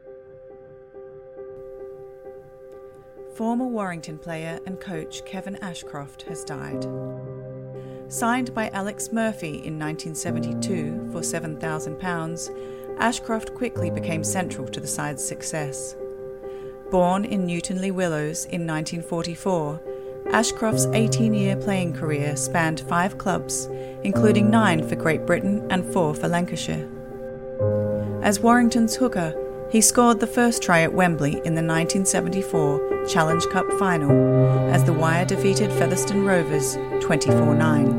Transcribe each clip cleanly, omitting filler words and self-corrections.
Former Warrington player and coach Kevin Ashcroft has died. Signed by Alex Murphy in 1972 for £7,000, Ashcroft quickly became central to the side's success. Born in Newton-le-Willows in 1944, Ashcroft's 18-year playing career spanned 5 clubs, including 9 for Great Britain and 4 for Lancashire. As Warrington's hooker, he scored the first try at Wembley in the 1974 Challenge Cup final as the Wire defeated Featherstone Rovers 24-9.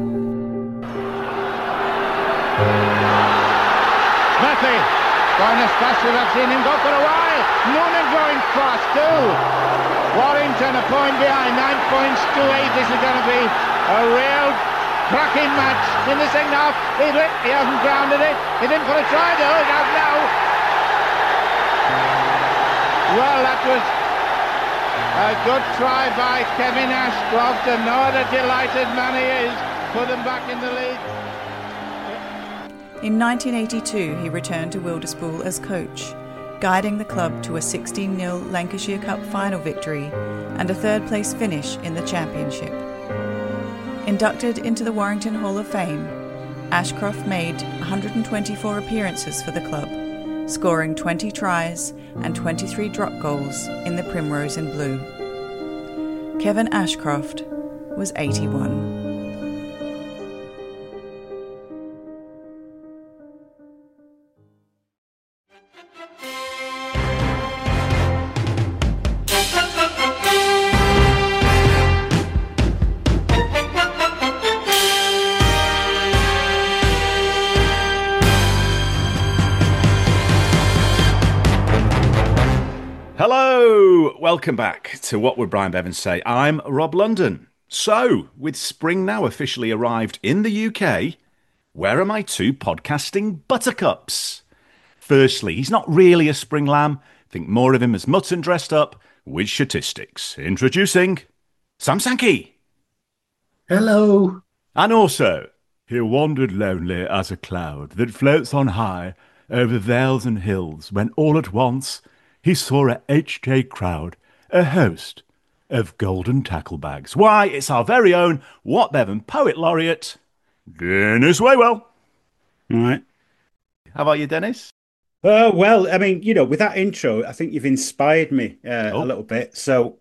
Murphy, going as fast as I've seen him go for a while. Noonan going fast too. Warrington a point behind, 9 points to 8. This is going to be a real cracking match. In the second half, he hasn't grounded it. He didn't put a try though, he has now. Well, that was a good try by Kevin Ashcroft, and no other delighted man he is. Put them back in the league. In 1982, he returned to Wilderspool as coach, guiding the club to a 16-0 Lancashire Cup final victory and a third-place finish in the Championship. Inducted into the Warrington Hall of Fame, Ashcroft made 124 appearances for the club, scoring 20 tries and 23 drop goals in the Primrose and Blue. Kevin Ashcroft was 81. Hello, welcome back to What Would Brian Bevan Say? I'm Rob London. So, with spring now officially arrived in the UK, where are my 2 podcasting buttercups? Firstly, he's not really a spring lamb. Think more of him as mutton dressed up with statistics. Introducing Sam Sankey. Hello. And also, he wandered lonely as a cloud that floats on high over vales and hills when all at once he saw a HK crowd, a host of golden tackle bags. Why, it's our very own What Bevan Poet Laureate, Dennis Waywell. All right. How about you, Dennis? Well, I mean, with that intro, I think you've inspired me a little bit. So,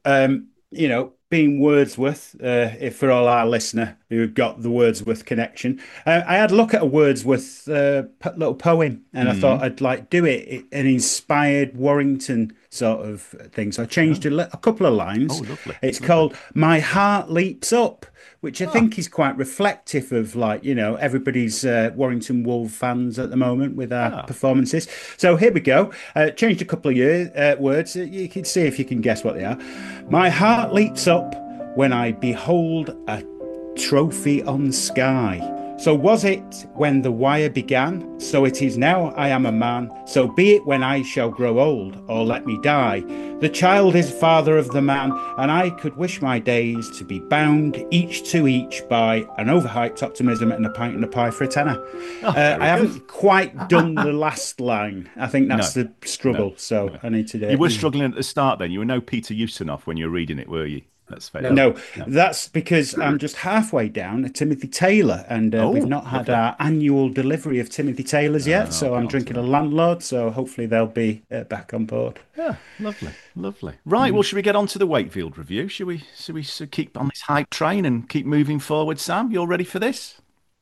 being Wordsworth, if for all our listener who got the Wordsworth connection, I had a look at a Wordsworth little poem, and I thought I'd do it, an inspired Warrington sort of thing. So I changed a couple of lines. Oh, lovely. It's called "My Heart Leaps Up," which I think is quite reflective of everybody's Warrington Wolves fans at the moment with our performances. So here we go. Changed a couple of words. You can see if you can guess what they are. My heart leaps up when I behold a trophy on sky. So was it when the Wire began? So it is now I am a man. So be it when I shall grow old, or let me die. The child is father of the man, and I could wish my days to be bound each to each by an overhyped optimism and a pint and a pie for a tenner. I haven't quite done the last line. I think that's the struggle. I need to do it. You were struggling at the start then. You were no Peter Ustinov when you were reading it, were you? That's fair. No, that's because I'm just halfway down at Timothy Taylor, and we've not had our annual delivery of Timothy Taylor's yet, so I'm drinking a Landlord, so hopefully they'll be back on board. Yeah, lovely. Right, well, should we get on to the Wakefield review? Should we keep on this hype train and keep moving forward, Sam? You all ready for this?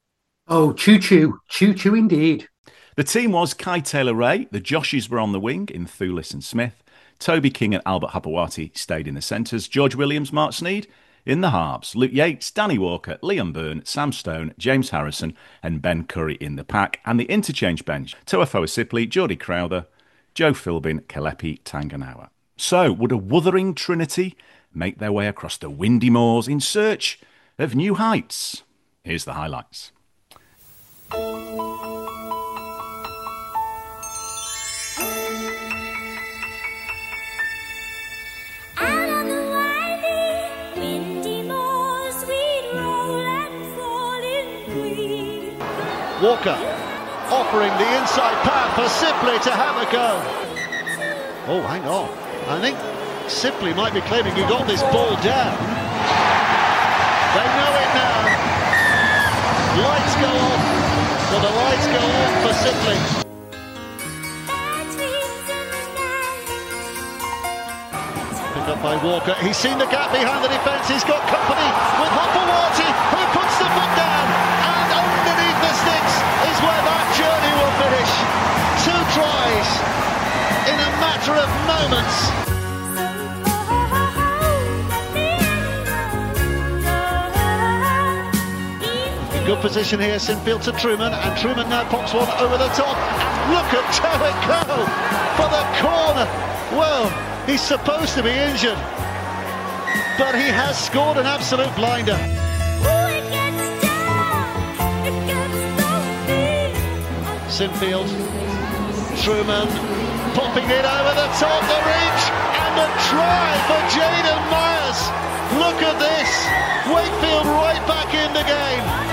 Oh, choo-choo indeed. The team was Kai Taylor-Ray, the Joshes were on the wing in Thulis and Smith, Toby King and Albert Hapawati stayed in the centres. George Williams, Mark Sneed in the halves. Luke Yates, Danny Walker, Liam Byrne, Sam Stone, James Harrison and Ben Curry in the pack. And the interchange bench, Toafoa Sipley, Geordie Crowther, Joe Philbin, Kalepi Tanganawa. So, would a Wuthering Trinity make their way across the windy moors in search of new heights? Here's the highlights. Walker offering the inside path for Sipley to have a go. Oh, hang on. I think Simply might be claiming he got this ball down. They know it now. Lights go off. Well, the lights go on for Simply. Picked up by Walker. He's seen the gap behind the defence. He's got company with Hopoate, who puts the foot down. And underneath the sticks is where that journey will finish. 2 tries in a matter of moments. Good position here, Sinfield to Truman, and Truman now pops one over the top. And look at Jowett go for the corner. Well, he's supposed to be injured, but he has scored an absolute blinder. Sinfield, Truman, popping it over the top, the reach, and a try for Jayden Myers. Look at this, Wakefield right back in the game.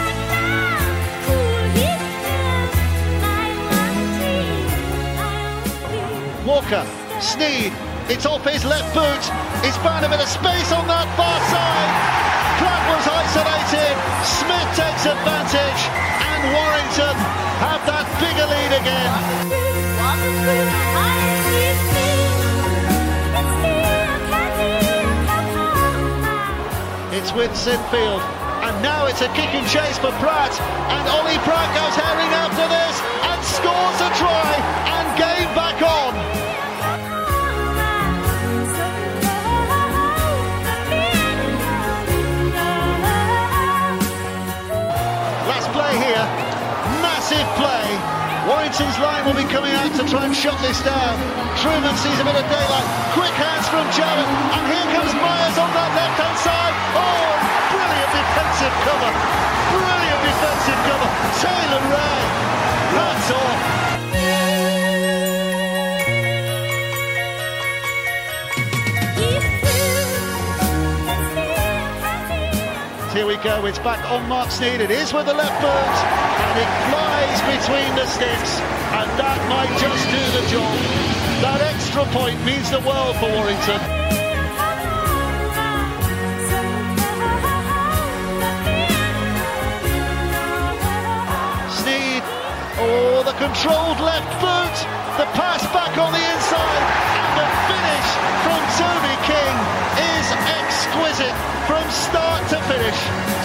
Walker, Sneed, it's off his left boot, he's found a bit of space on that far side. Pratt was isolated, Smith takes advantage, and Warrington have that bigger lead again. It's with Sinfield, and now it's a kick and chase for Pratt, and Ollie Pratt goes herring after this, and scores a try, and game back on. Here, massive play. Warrington's line will be coming out to try and shut this down. Truman sees a bit of daylight. Quick hands from Jowett, and here comes Myers on that left-hand side. Oh, brilliant defensive cover. Brilliant defensive cover. Taylor Ray. Hats off. Here we go, it's back on Mark Sneed, it is with the left boot, and it flies between the sticks, and that might just do the job. That extra point means the world for Warrington. Sneed, oh, the controlled left boot, the pass back on the inside, and the finish from Toby King is exquisite from start to finish.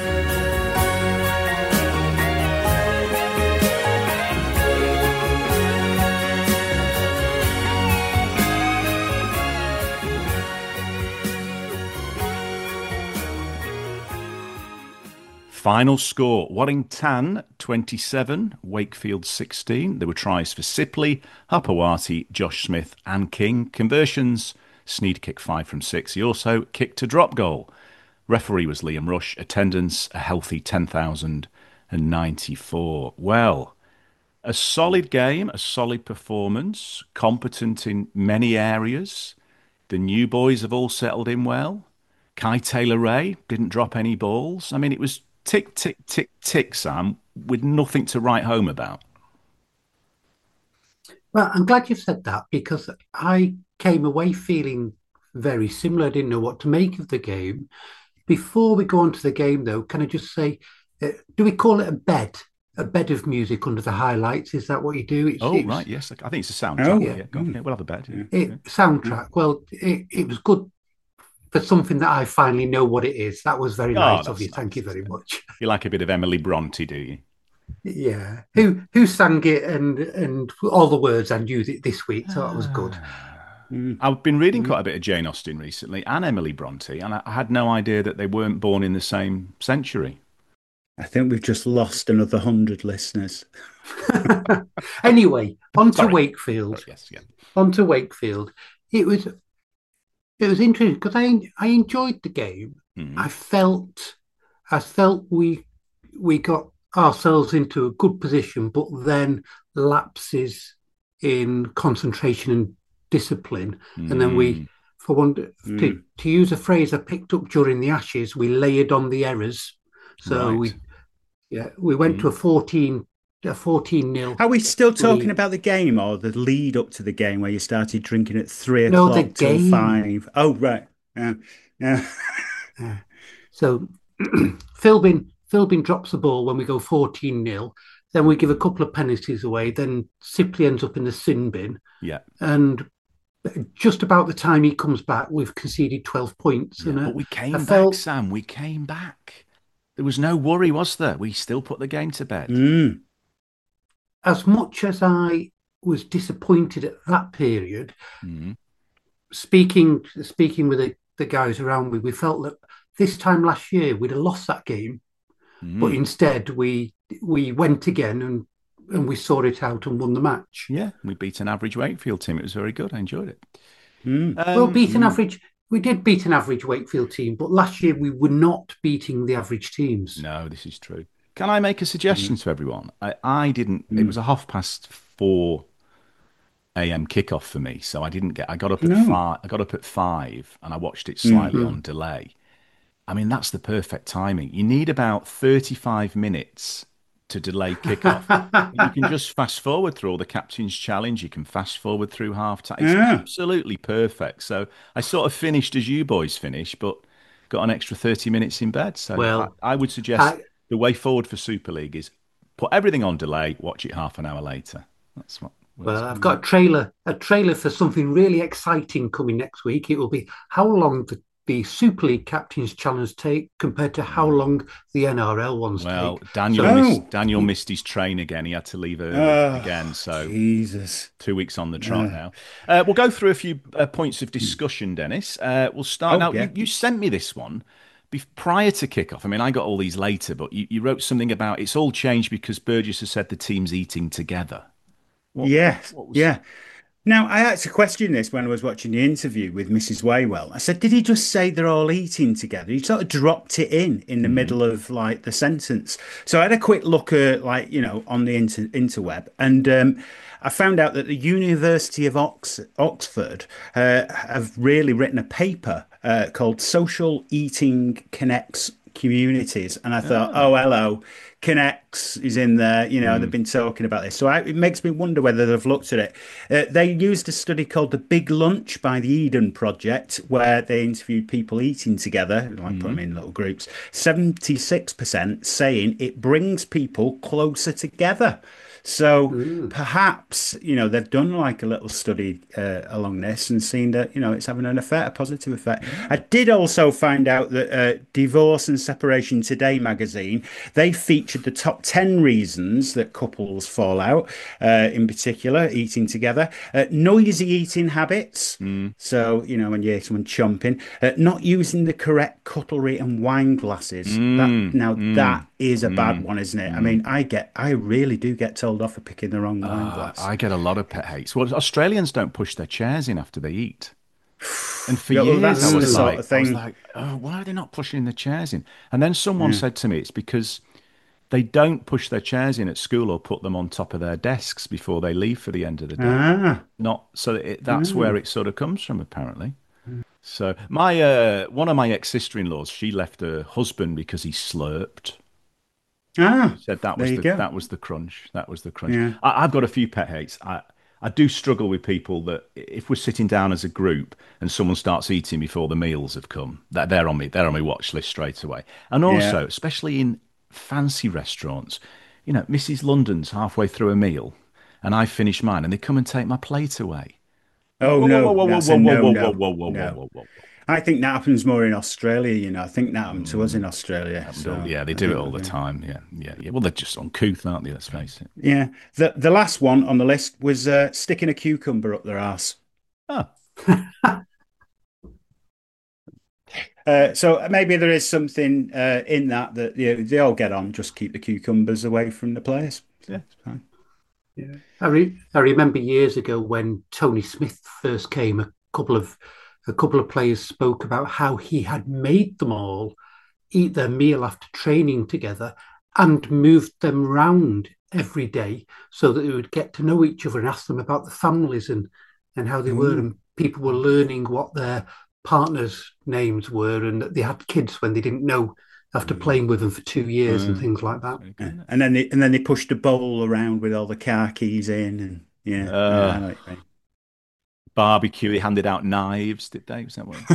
Final score, Warrington 27, Wakefield 16. There were tries for Sipley, Hopoate, Josh Smith and King. Conversions, Sneed kicked 5 from 6. He also kicked a drop goal. Referee was Liam Rush. Attendance, a healthy 10,094. Well, a solid game, a solid performance, competent in many areas. The new boys have all settled in well. Kai Taylor-Ray didn't drop any balls. I mean, it was tick, tick, tick, tick, Sam, with nothing to write home about. Well, I'm glad you said that, because I came away feeling very similar. I didn't know what to make of the game. Before we go on to the game, though, can I just say, do we call it a bed? A bed of music under the highlights? Is that what you do? Right, yes. I think it's a soundtrack. Oh, yeah. We'll have a bed. Soundtrack. Well, it was good for something that I finally know what it is. That was very nice of you. Thank you very much. You like a bit of Emily Bronte, do you? Yeah. Who sang it and all the words and used it this week, so that was good. I've been reading quite a bit of Jane Austen recently and Emily Bronte, and I had no idea that they weren't born in the same century. I think we've just lost another 100 listeners. Anyway, on to Wakefield. Yes, yeah. On to Wakefield. It was interesting because I enjoyed the game. I felt we got ourselves into a good position, but then lapses in concentration and discipline, and then we, for one, to use a phrase I picked up during the Ashes, we layered on the errors. So we went to a 14 14-0. Are we still talking about the game or the lead up to the game where you started drinking at 3 No, the o'clock till game. 5? Oh, right. Yeah. Yeah. So Philbin drops the ball when we go 14-0. Then we give a couple of penalties away. Then Sipley ends up in the sin bin. Yeah. And just about the time he comes back, we've conceded 12 points. Yeah, and but we came back, Sam. We came back. There was no worry, was there? We still put the game to bed. As much as I was disappointed at that period, speaking with the guys around me, we felt that this time last year we'd have lost that game, but instead we went again and we saw it out and won the match. Yeah, we beat an average Wakefield team. It was very good. I enjoyed it. We did beat an average Wakefield team, but last year we were not beating the average teams. No, this is true. Can I make a suggestion to everyone? I didn't. It was a 4:30 a.m. kickoff for me, so I didn't get. I got up at 5. I got up at 5, and I watched it slightly on delay. I mean, that's the perfect timing. You need about 35 minutes to delay kickoff. You can just fast forward through all the captain's challenge. You can fast forward through half time. It's absolutely perfect. So I sort of finished as you boys finished, but got an extra 30 minutes in bed. So I would suggest the way forward for Super League is put everything on delay, watch it half an hour later. That's what. Well, I've got a trailer for something really exciting coming next week. It will be how long the Super League Captain's Challenge take compared to how long the NRL ones take. Well, Daniel missed his train again. He had to leave early again. So Jesus. 2 weeks on the trot now. We'll go through a few points of discussion, Dennis. We'll start now. You sent me this one prior to kickoff. I mean, I got all these later, but you wrote something about it's all changed because Burgess has said the team's eating together. Yeah. Now, I had to question this when I was watching the interview with Mrs. Waywell. I said, did he just say they're all eating together? He sort of dropped it in the middle of like the sentence. So I had a quick look at on the interweb, and I found out that the University of Oxford have really written a paper called Social Eating Connects Communities. And I thought, hello. Connects is in there, they've been talking about this. So it makes me wonder whether they've looked at it. They used a study called The Big Lunch by the Eden Project, where they interviewed people eating together, put them in little groups. 76% saying it brings people closer together. So perhaps, they've done like a little study along this and seen that, it's having an effect, a positive effect. I did also find out that Divorce and Separation Today magazine, they featured the top 10 reasons that couples fall out, in particular, eating together. Noisy eating habits. So, when you hear someone chomping, not using the correct cutlery and wine glasses. That is a bad one, isn't it? I mean, I really do get told off for picking the wrong wine glass. I get a lot of pet hates. Well, Australians don't push their chairs in after they eat. And for Yeah, well, years, that's I the was sort like, of thing. why are they not pushing the chairs in? And then someone said to me, it's because they don't push their chairs in at school or put them on top of their desks before they leave for the end of the day. That's where it sort of comes from, apparently. So my one of my ex-sister-in-laws, she left her husband because he slurped. She said that was the crunch. That was the crunch. Yeah. I've got a few pet hates. I do struggle with people that if we're sitting down as a group and someone starts eating before the meals have come, that they're on my watch list straight away. And also, especially in fancy restaurants, Mrs. London's halfway through a meal and I finish mine and they come and take my plate away. Oh, Whoa. I think that happens more in Australia, I think that happened to us in Australia. So yeah, they do it all the time. Yeah. Well, they're just uncouth, aren't they? Let's face it. Yeah. The last one on the list was sticking a cucumber up their arse. Oh. So maybe there is something in that they all get on. Just keep the cucumbers away from the players. So Yeah. it's fine. Yeah. I remember years ago when Tony Smith first came, a couple of players spoke about how he had made them all eat their meal after training together and moved them round every day so that they would get to know each other and ask them about the families and how they were. And people were learning what their partners' names were and that they had kids when they didn't know after playing with them for 2 years and things like that. Yeah. And then they pushed a bowl around with all the car keys in, and I know what you mean. Barbecue, he handed out knives, did they? Was that what?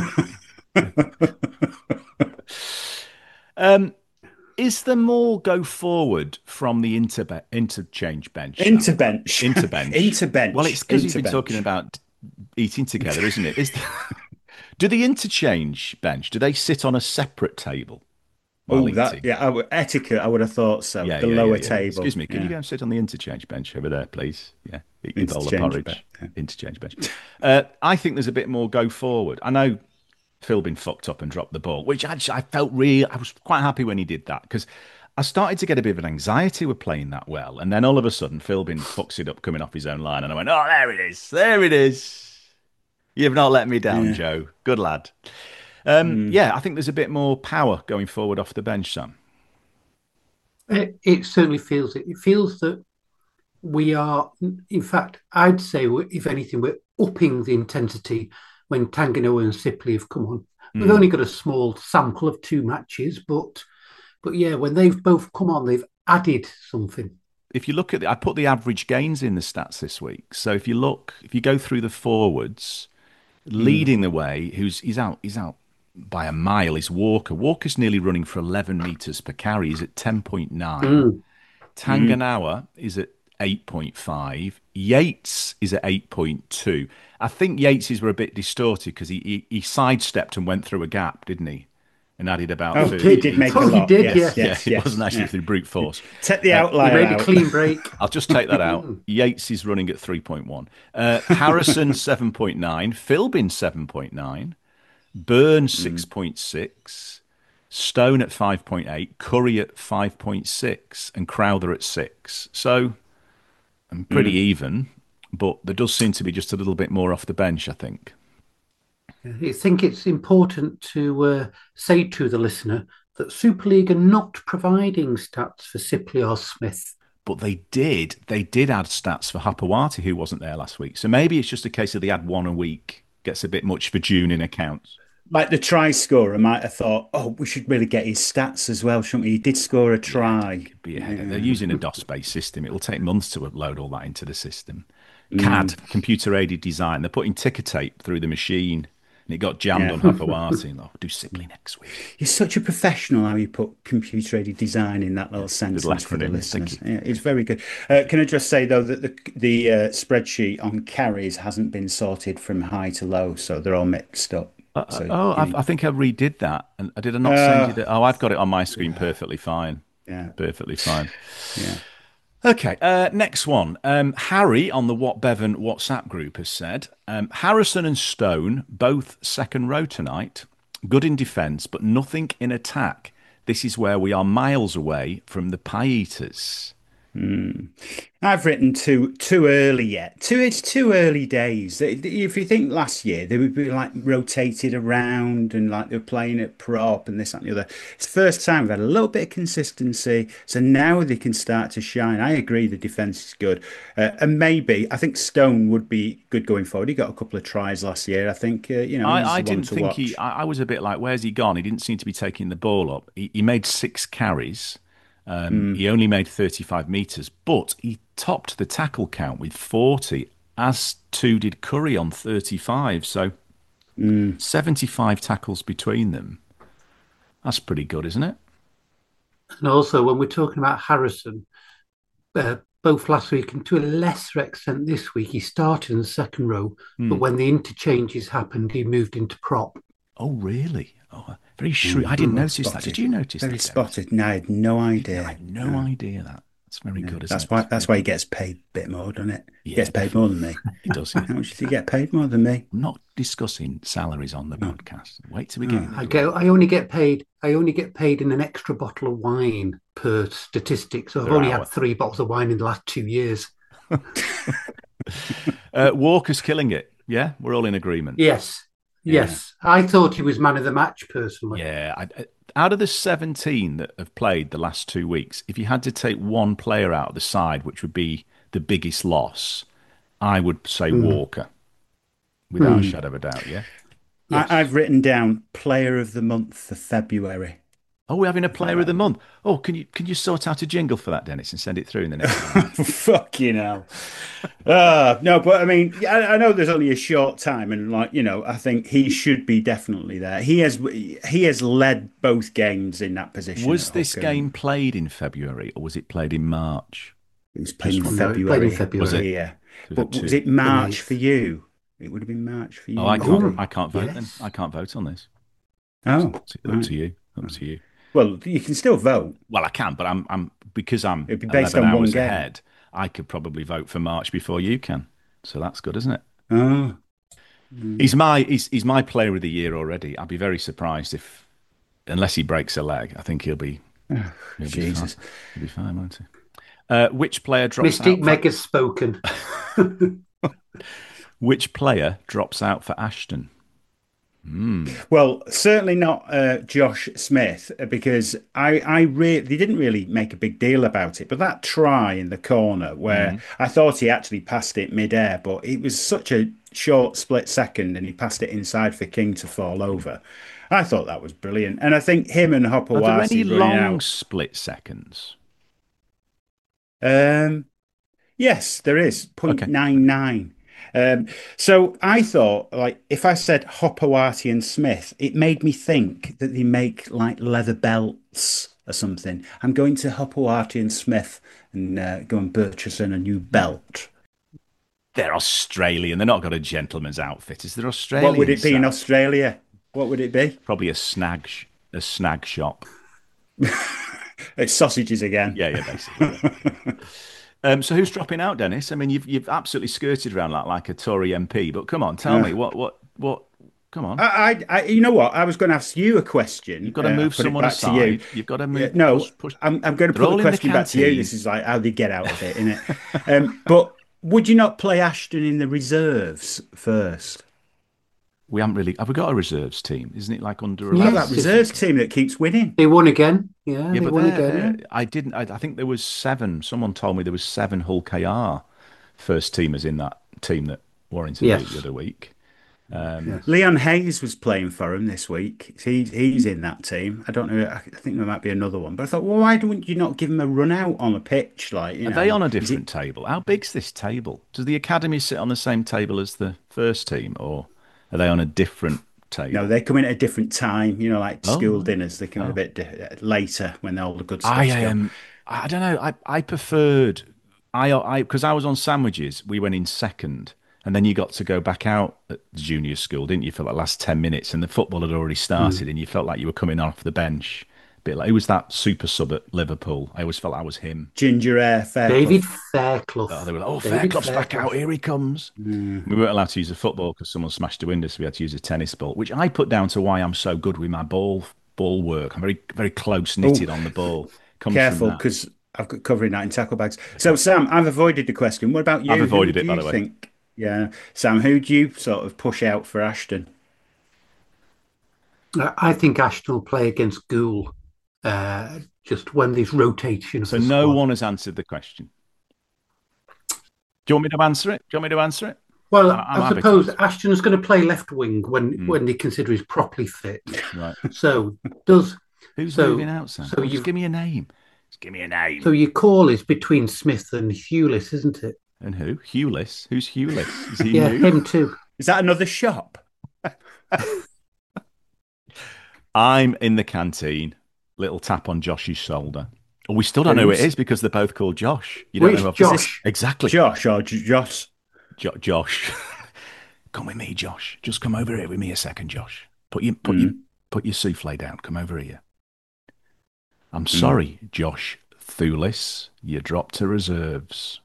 Is there more go forward from the interchange bench? Interbench. Well, it's because you've been talking about eating together, isn't it? Do the interchange bench, do they sit on a separate table? Etiquette, I would have thought so. Yeah, the lower yeah. table. Excuse me, can you go and sit on the interchange bench over there, please? Yeah, eat your bowl of porridge. Interchange bench. I think there's a bit more go forward. I know Philbin fucked up and dropped the ball, which actually I was quite happy when he did that, because I started to get a bit of an anxiety with playing that well, and then all of a sudden Philbin fucks it up coming off his own line, and I went, oh, there it is. You've not let me down, Joe. Good lad. Yeah, I think there's a bit more power going forward off the bench, Sam. It certainly feels it. It feels that we are, in fact, I'd say, if anything, we're upping the intensity when Tanganoa and Sipley have come on. We've only got a small sample of 2 matches, but yeah, when they've both come on, they've added something. If you look at I put the average gains in the stats this week. So if you go through the forwards, leading the way, he's out by a mile, is Walker. Walker's nearly running for 11 metres per carry. He's at 10.9. Tanganoa is at 8.5. Yates is at 8.2. I think Yates's were a bit distorted because he sidestepped and went through a gap, didn't he? And added about 30. He did make a lot. He did, Yes, it wasn't actually through brute force. Take the outlier He made a clean break. I'll just take that out. Yates is running at 3.1. Harrison, 7.9. Philbin, 7.9. Burns, 6.6. Stone at 5.8. Curry at 5.6. And Crowther at 6. So I'm pretty even, but there does seem to be just a little bit more off the bench, I think. I think it's important to say to the listener that Super League are not providing stats for Sipley or Smith. But they did add stats for Hapawati, who wasn't there last week. So maybe it's just a case of they add one a week. Gets a bit much for June in accounts. Like the try scorer might have thought, we should really get his stats as well, shouldn't we? He did score a try. They're using a DOS-based system. It will take months to upload all that into the system. CAD, computer-aided design. They're putting ticker tape through the machine. And it got jammed on Hapawati. And do Sipley next week. You're such a professional how you put computer-aided design in that little sentence for the listeners. Yeah, it's very good. Can I just say, though, that the spreadsheet on carries hasn't been sorted from high to low, so they're all mixed up. I think I redid that. And I did not send you that? Oh, I've got it on my screen perfectly fine. Yeah. Perfectly fine. Yeah. Okay, next one. Harry on the What Bevan WhatsApp group has said, Harrison and Stone, both second row tonight. Good in defence, but nothing in attack. This is where we are miles away from the Pie Eaters. I've written too early yet. It's too early days. If you think last year, they would be like rotated around and like they were playing at prop and this, that, and the other. It's the first time we've had a little bit of consistency. So now they can start to shine. I agree the defence is good. And maybe, I think Stone would be good going forward. He got a couple of tries last year. I think, I didn't think I was a bit like, where's he gone? He didn't seem to be taking the ball up. He made 6 carries. He only made 35 metres, but he topped the tackle count with 40, as too did Curry on 35. So 75 tackles between them. That's pretty good, isn't it? And also, when we're talking about Harrison, both last week and to a lesser extent this week, he started in the second row, but when the interchanges happened, he moved into prop. Oh, really? Oh, very shrewd. I didn't notice that. Did you notice that? Very spotted. No, I had no idea. I had no idea that. That's very good, isn't it? That's why he gets paid a bit more, doesn't it? He gets paid more than me. He does. How much does he get paid more than me? I'm not discussing salaries on the podcast. Wait till we get. I only get paid in an extra bottle of wine per statistic. So I've only had 3 bottles of wine in the last 2 years. Walker's killing it. Yeah, we're all in agreement. Yes. I thought he was man of the match personally. Yeah, out of the 17 that have played the last 2 weeks, if you had to take one player out of the side, which would be the biggest loss, I would say Walker, without a shadow of a doubt. Yeah, yes. I've written down Player of the Month for February. Oh, we're having a player of the month. Oh, can you sort out a jingle for that, Dennis, and send it through in the next one? Fucking hell. No, but I mean, I know there's only a short time, and like, I think he should be definitely there. He has led both games in that position. Was this game played in February or was it played in March? It was played in February. Played in February. Was it? Yeah. But was it March for you? It would have been March for you. Oh, I can't vote then. I can't vote on this. Oh, up to you. Up to you. Well, you can still vote. Well, I can, but I'm because I'm It'd be based 11 on one hours game. ahead. I could probably vote for March before you can. So that's good, isn't it? Oh. He's my player of the year already. I'd be very surprised if, unless he breaks a leg, I think he'll be Jesus. He'll be fine, won't he? Which player drops Mystic out? Meg has spoken. Which player drops out for Ashton? Well, certainly not Josh Smith, because they didn't really make a big deal about it. But that try in the corner where I thought he actually passed it mid-air, but it was such a short split second and he passed it inside for King to fall over. I thought that was brilliant. And I think him and Hopawati Are there any long out. split seconds? Yes, there is 0.99. So I thought, like, if I said Hopawati and Smith, it made me think that they make like leather belts or something. I'm going to Hopawati and Smith and go and purchase a new belt. They're Australian. They're not got a gentleman's outfit. Is there Australian? What would it be in Australia? What would it be? Probably a snag shop. It's sausages again. Yeah, basically. So who's dropping out, Dennis? I mean, you've absolutely skirted around like a Tory MP, but come on, tell me what? Come on. You know what? I was going to ask you a question. You've got to move someone aside. You've got to move. No, push. I'm going to put the question back to you. This is like how they get out of it, isn't it? But would you not play Ashton in the reserves first? We haven't really. Have we got a reserves team? Isn't it like under? Yeah, that reserves team that keeps winning. They won again. Yeah, they won again. I didn't. I think there was 7. Someone told me there was 7 Hull KR first teamers in that team that Warrington beat the other week. Leon Hayes was playing for him this week. He's in that team. I don't know. I think there might be another one. But I thought, well, why don't you not give him a run out on a pitch? Like, Are they on a different table? How big's this table? Does the academy sit on the same table as the first team, or are they on a different table? No, they come in at a different time. Like school dinners. They come in a bit later when all the good stuff. I don't know. I preferred. Because I was on sandwiches. We went in second. And then you got to go back out at the junior school, didn't you, for the last 10 minutes? And the football had already started and you felt like you were coming off the bench. A bit like, who was that super sub at Liverpool? I always felt that was him. Ginger Ale Fairclough. David Fairclough. They were like, Fairclough's back out. Here he comes. We weren't allowed to use a football because someone smashed the window, so we had to use a tennis ball, which I put down to why I'm so good with my ball work. I'm very, very close-knitted on the ball. Careful, because I've got covering that in tackle bags. So, Sam, I've avoided the question. What about you? I've avoided it, by the way. Yeah, Sam, who do you sort of push out for Ashton? I think Ashton will play against Gould, just when there's rotation. So no one has answered the question. Do you want me to answer it? Well, I suppose Ashton's going to play left wing when they consider he's properly fit. Right. So who's moving out, Sam? So just give me a name. So your call is between Smith and Hewlett, isn't it? And who? Hewlett? Who's Hewlett? Is he new? Him too. Is that another shop? I'm in the canteen. Little tap on Josh's shoulder. Oh, we still don't know who it is because they're both called Josh. You don't know Josh? Exactly. Josh or Josh? Josh. Come with me, Josh. Just come over here with me a second, Josh. Put your souffle down. Come over here. I'm sorry, Josh Thulis. You dropped to reserves.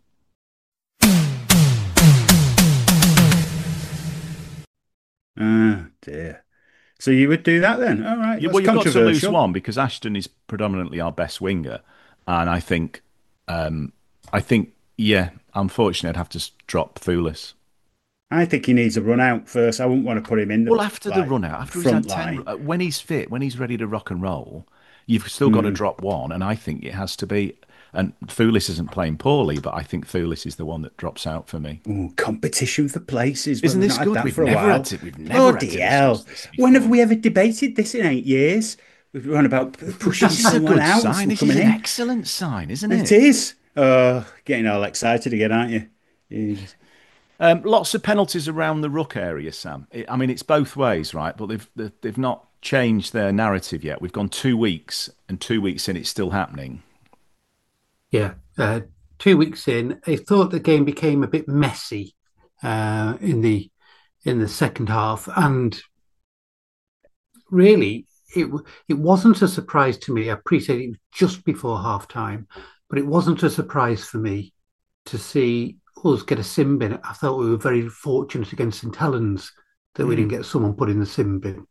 Oh, dear. So you would do that then? All right. Well, you've got to lose one because Ashton is predominantly our best winger. And I think, unfortunately, I'd have to drop Thulis. I think he needs a run out first. I wouldn't want to put him in the after the run out, after he's had 10, when he's fit, when he's ready to rock and roll, you've still got to drop one. And I think it has to be. And Thulis isn't playing poorly, but I think Thulis is the one that drops out for me. Ooh, competition for places. Isn't this good? We've never had it. Bloody hell. When have we ever debated this in 8 years? We're on about pushing someone out. Sign. This is an excellent sign, isn't it? It is. Getting all excited again, aren't you? Jesus. Lots of penalties around the ruck area, Sam. I mean, it's both ways, right? But they've not changed their narrative yet. We've gone 2 weeks, and 2 weeks in, it's still happening. Yeah, 2 weeks in, I thought the game became a bit messy in the second half, and really, it wasn't a surprise to me. I appreciate it was just before half time, but it wasn't a surprise for me to see us get a sin bin. I thought we were very fortunate against St Helens that we didn't get someone put in the sin bin.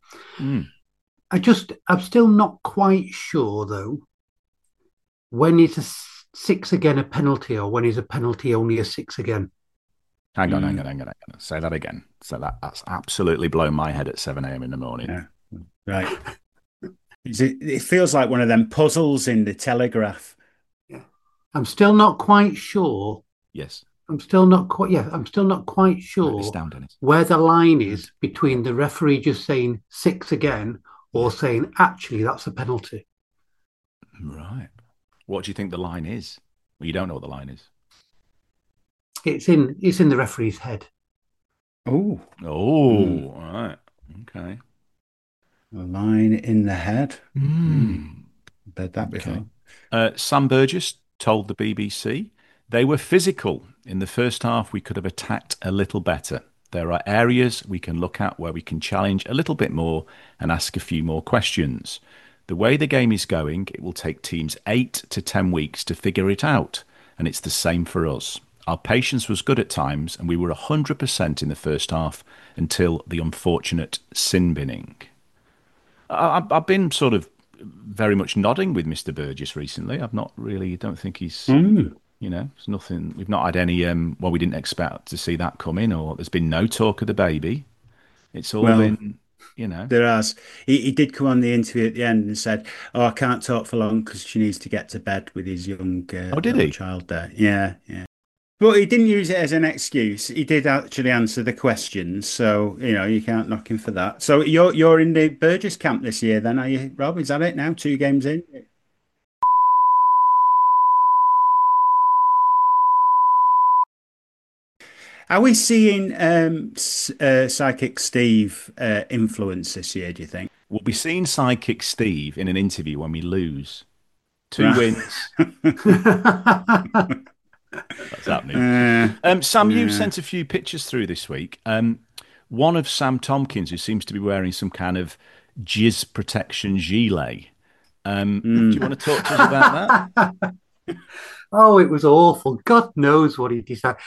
I'm still not quite sure though, when is a 6 again a penalty, or when is a penalty only a 6 again? Hang on. Say that again. So that's absolutely blown my head at 7 a.m. in the morning. Yeah. Right. It feels like one of them puzzles in the Telegraph. Yeah. I'm still not quite sure. Yes. I'm still not quite sure where the line is between the referee just saying 6 again or saying, actually, that's a penalty. Right. What do you think the line is? Well, you don't know what the line is. It's in the referee's head. Oh. Right. Okay. A line in the head. Read that before. Sam Burgess told the BBC they were physical. In the first half, we could have attacked a little better. There are areas we can look at where we can challenge a little bit more and ask a few more questions. The way the game is going, it will take teams 8 to 10 weeks to figure it out, and it's the same for us. Our patience was good at times, and we were 100% in the first half until the unfortunate sin binning. I've been sort of very much nodding with Mr. Burgess recently. I've not really, don't think he's... it's nothing. We've not had any. We didn't expect to see that coming, or there's been no talk of the baby. It's all been, There has. He did come on the interview at the end and said, "Oh, I can't talk for long because she needs to get to bed with his young child there." Yeah. But he didn't use it as an excuse. He did actually answer the questions, so you can't knock him for that. So you're in the Burgess camp this year, then, are you, Rob? Is that it now? 2 games in. Are we seeing Psychic Steve influence this year, do you think? We'll be seeing Psychic Steve in an interview when we lose. 2 wins. That's happening. Sam, you sent a few pictures through this week. One of Sam Tompkins, who seems to be wearing some kind of jizz protection gilet. Do you want to talk to us about that? Oh, it was awful. God knows what he decided.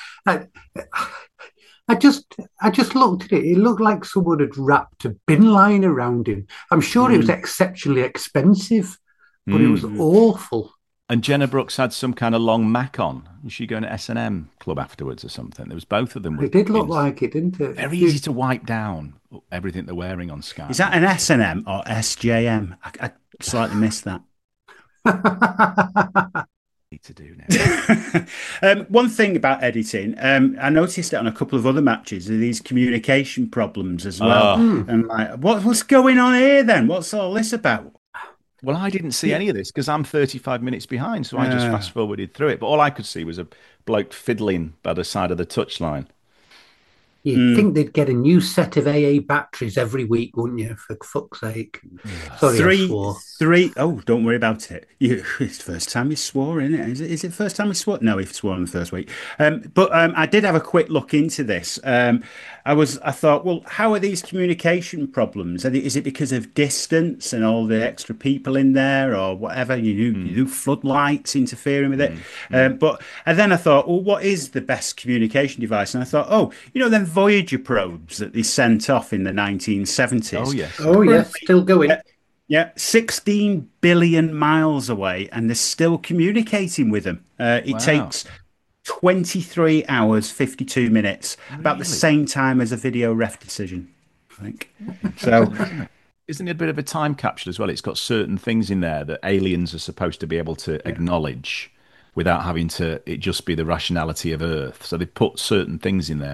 I just looked at it. It looked like someone had wrapped a bin line around him. I'm sure it was exceptionally expensive, but it was awful. And Jenna Brooks had some kind of long mac on. Was she going to S&M Club afterwards or something? There was both of them. It did look like it, didn't it? Very easy to wipe down everything they're wearing on Sky. Is that an S&M or SJM? I slightly missed that. To do now. One thing about editing, I noticed it on a couple of other matches, are these communication problems as well. And like, what's going on here then? What's all this about? Well, I didn't see any of this because I'm 35 minutes behind, so I just fast forwarded through it. But all I could see was a bloke fiddling by the side of the touchline. You'd think they'd get a new set of AA batteries every week, wouldn't you? For fuck's sake. Sorry, I swore. Oh, don't worry about it. It's the first time he swore, isn't it? Is it the first time he swore? No, he swore in the first week. But I did have a quick look into this. I thought, well, how are these communication problems? Is it because of distance and all the extra people in there, or whatever? You do floodlights interfering with it. And then I thought, well, what is the best communication device? And I thought, them Voyager probes that they sent off in the 1970s. Oh yes, still going. 16 billion miles away, and they're still communicating with them. It takes 23 hours, 52 minutes, about the same time as a video ref decision, I think. So, isn't it a bit of a time capsule as well? It's got certain things in there that aliens are supposed to be able to acknowledge without having to it just be the rationality of Earth. So they put certain things in there that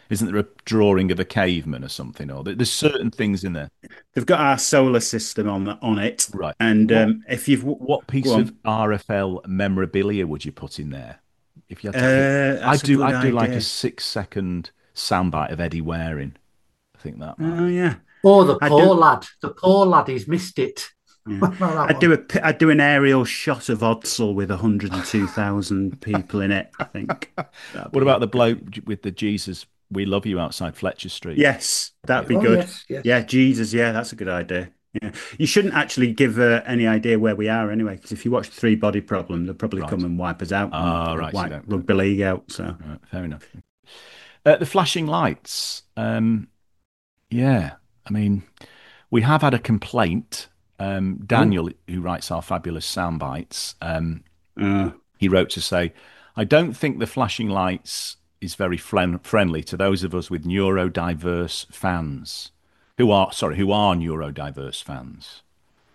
Isn't there a drawing of a caveman or something? Or there's certain things in there. They've got our solar system on it, Right. and if you've what piece of RFL memorabilia would you put in there? If you had to I'd do like a 6-second soundbite of Eddie Waring. I think that. Oh yeah. Or the poor lad, he's missed it. Yeah. I'd do an aerial shot of Odsal with 102,000 people in it, I think. What about the bloke with the Jesus "We Love You" outside Fletcher Street? Yes, that'd be good. Yes. Yeah, Jesus, yeah, that's a good idea. Yeah, you shouldn't actually give any idea where we are anyway, because if you watch the Three Body Problem, they'll probably come and wipe us out. Right, wipe rugby league out. So right, fair enough. The flashing lights. Yeah, I mean, we have had a complaint. Daniel, who writes our fabulous sound bites, he wrote to say, "I don't think the flashing lights is very friendly to those of us with neurodiverse fans who are neurodiverse fans."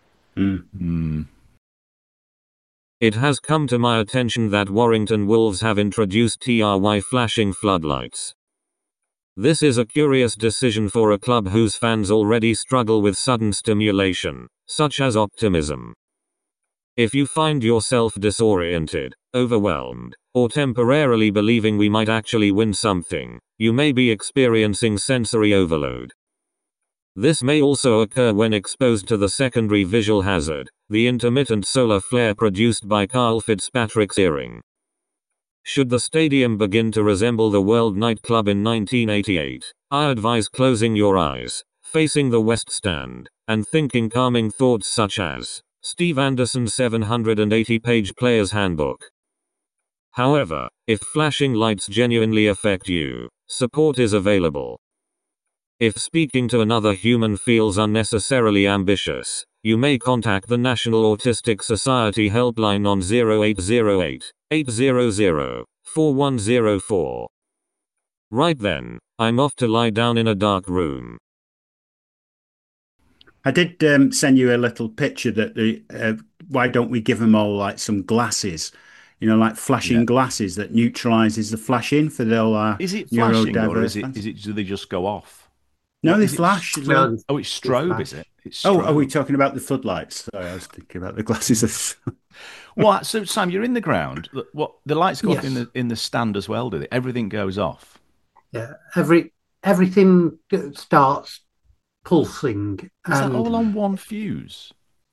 It has come to my attention that Warrington Wolves have introduced TRY flashing floodlights. This is a curious decision for a club whose fans already struggle with sudden stimulation, such as optimism. If you find yourself disoriented, overwhelmed, or temporarily believing we might actually win something, you may be experiencing sensory overload. This may also occur when exposed to the secondary visual hazard, the intermittent solar flare produced by Carl Fitzpatrick's earring. Should the stadium begin to resemble the World Nightclub in 1988, I advise closing your eyes, facing the West Stand, and thinking calming thoughts such as, Steve Anderson's 780-page Player's Handbook. However, if flashing lights genuinely affect you, support is available. If speaking to another human feels unnecessarily ambitious, you may contact the National Autistic Society helpline on 0808 800 4104. Right then, I'm off to lie down in a dark room. I did send you a little picture that why don't we give them all like some glasses, like flashing glasses that neutralizes the flashing for the Is it flashing or is it do they just go off? No, they flash. It's strobe, is it? It's strobe. Are we talking about the floodlights? Sorry, I was thinking about the glasses. What? So, Sam, you're in the ground. What? The lights go off in the stand as well, do they? Everything goes off. Yeah, everything starts pulsing. Is that all on one fuse?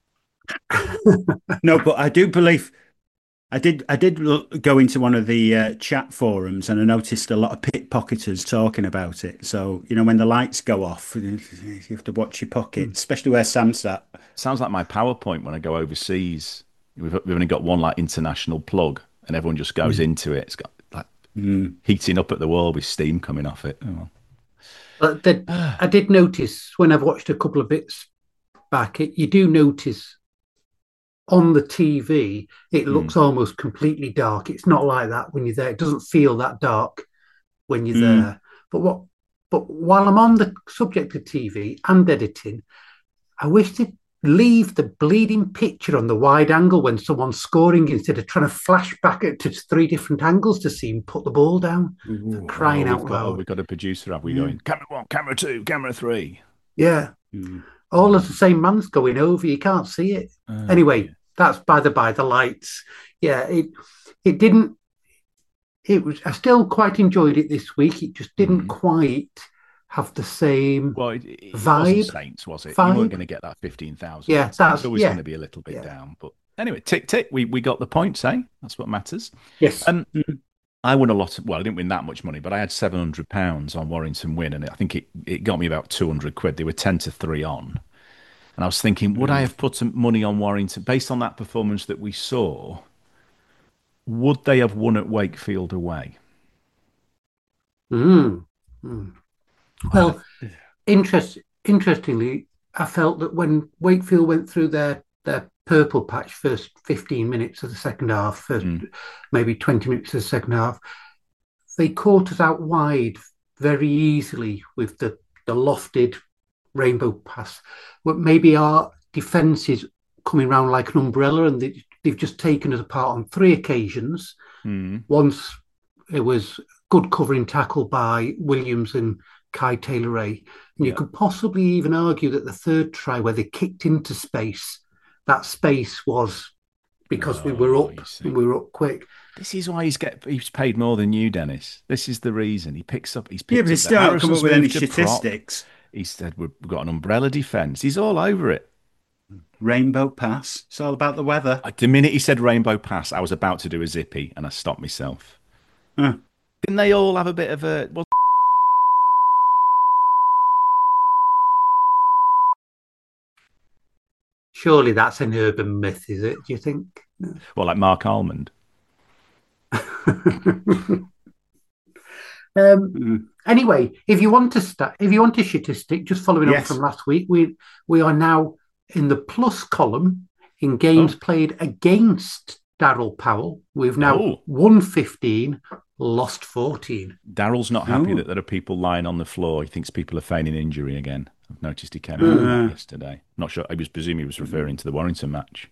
No, but I do believe. I did go into one of the chat forums and I noticed a lot of pickpocketers talking about it. So, when the lights go off, you have to watch your pocket, especially where Sam's sat. Sounds like my PowerPoint when I go overseas. We've only got one international plug and everyone just goes into it. It's got heating up at the wall with steam coming off it. Oh, well. But I did notice when I've watched a couple of bits back, you do notice on the TV, it looks almost completely dark. It's not like that when you're there. It doesn't feel that dark when you're there. But while I'm on the subject of TV and editing, I wish they'd leave the bleeding picture on the wide angle when someone's scoring instead of trying to flash back to 3 different angles to see him put the ball down. Crying out loud. We've got a producer, have we, going, camera 1, camera 2, camera 3. Yeah. All of the same man's going over. You can't see it. Anyway, that's by the lights. Yeah, it didn't. It was. I still quite enjoyed it this week. It just didn't quite have the same it vibe. Wasn't Saints, was it? You weren't going to get that 15,000. Yeah, that's always going to be a little bit down. But anyway, tick. We got the points, eh? That's what matters. Yes. I won a lot. I didn't win that much money, but I had £700 on Warrington win, and I think it got me about £200. They were 10-3 on. And I was thinking, would I have put some money on Warrington based on that performance that we saw? Would they have won at Wakefield away? Well, interestingly, I felt that when Wakefield went through their purple patch first 15 minutes of the second half, maybe 20 minutes of the second half, they caught us out wide very easily with the lofted rainbow pass. But maybe our defence is coming round like an umbrella and they've just taken us apart on 3 occasions. Once it was good covering tackle by Williams and Kai Taylor-Ray. And you could possibly even argue that the third try where they kicked into space, that space was because we were up and we were up quick. This is why he's paid more than you, Dennis. This is the reason. He's picked up. Yeah, but he's still not come up with any statistics. He said we've got an umbrella defence. He's all over it. Rainbow pass. It's all about the weather. The minute he said rainbow pass, I was about to do a zippy and I stopped myself. Didn't they all have a bit of a... Well, surely that's an urban myth, is it? Do you think? Well, like Mark Almond. Anyway, if you want to shit a stick, just following on from last week, we are now in the plus column in games played against Darryl Powell. We've now won 15, lost 14. Darryl's not happy that there are people lying on the floor. He thinks people are feigning injury again. I've noticed he came out yesterday. Not sure. I was presuming he was referring to the Warrington match.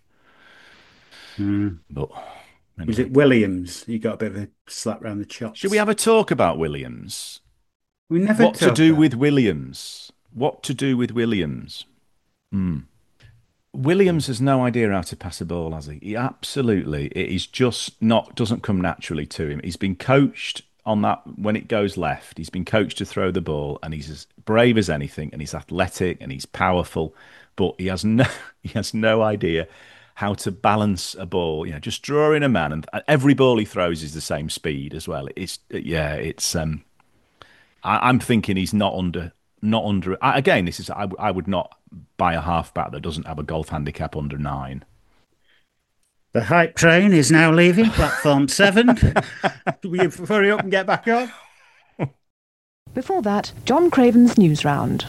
But anyway. Was it Williams? You got a bit of a slap round the chops. Should we have a talk about Williams? We never. What to do with Williams? What to do with Williams? Williams has no idea how to pass a ball, has he? He absolutely. It is just not. Doesn't come naturally to him. He's been coached on that when it goes left. He's been coached to throw the ball, and he's as brave as anything, and he's athletic and he's powerful, but he has no idea how to balance a ball. Just drawing a man, and every ball he throws is the same speed as well. I'm thinking he's not under. Again, this is I would not buy a halfback that doesn't have a golf handicap under 9. The hype train is now leaving platform 7. Will you hurry up and get back on? Before that, John Craven's News Round.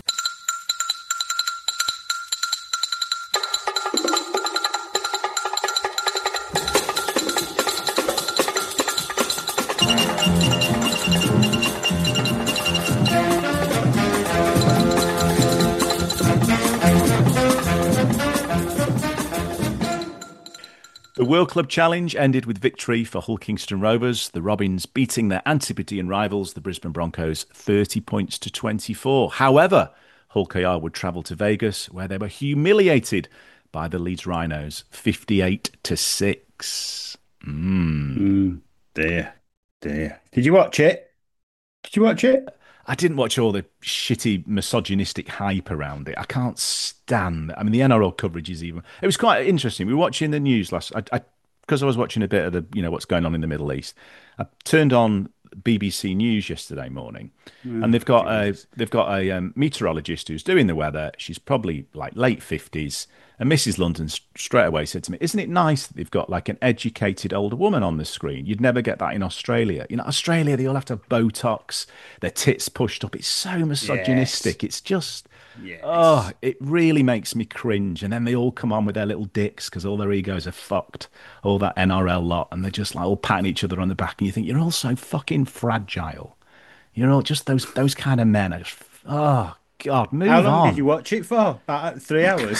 The World Club Challenge ended with victory for Hull Kingston Rovers, the Robins beating their Antipodean rivals, the Brisbane Broncos, 30 points to 24. However, Hull KR would travel to Vegas, where they were humiliated by the Leeds Rhinos, 58 to 6. Dear. Did you watch it? I didn't watch all the shitty misogynistic hype around it. I can't stand it. I mean, the NRL coverage is even... It was quite interesting. We were watching the news because I was watching a bit of the, what's going on in the Middle East. I turned on BBC News yesterday morning, and they've got a meteorologist who's doing the weather. She's probably like late 50s. And Mrs. London straight away said to me, "Isn't it nice that they've got like an educated older woman on the screen? You'd never get that in Australia. Australia, they all have to have Botox, their tits pushed up. It's so misogynistic. It's just, it really makes me cringe. And then they all come on with their little dicks because all their egos are fucked, all that NRL lot. And they're just like all patting each other on the back. And you think, you're all so fucking fragile. You're all just those kind of men. God, move on. How long did you watch it for? About 3 hours.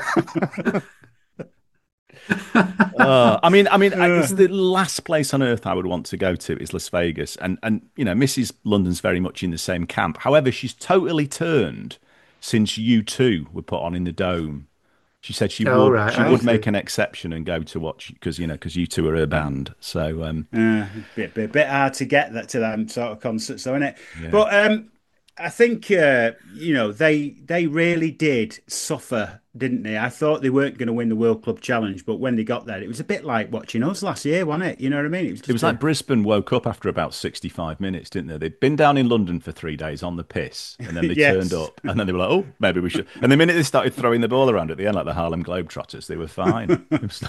It's the last place on earth I would want to go to is Las Vegas, and Mrs. London's very much in the same camp. However, she's totally turned since U2 were put on in the Dome. She said she would make an exception and go to watch because U2 are her band. So bit hard to get that to them sort of concerts, though, isn't it? Yeah. But I think they really did suffer, didn't they? I thought they weren't going to win the World Club Challenge, but when they got there, it was a bit like watching us last year, wasn't it? You know what I mean? It was like Brisbane woke up after about 65 minutes, didn't they? They'd been down in London for 3 days on the piss, and then they turned up, and then they were like, "Oh, maybe we should." And the minute they started throwing the ball around at the end, like the Harlem Globetrotters, they were fine.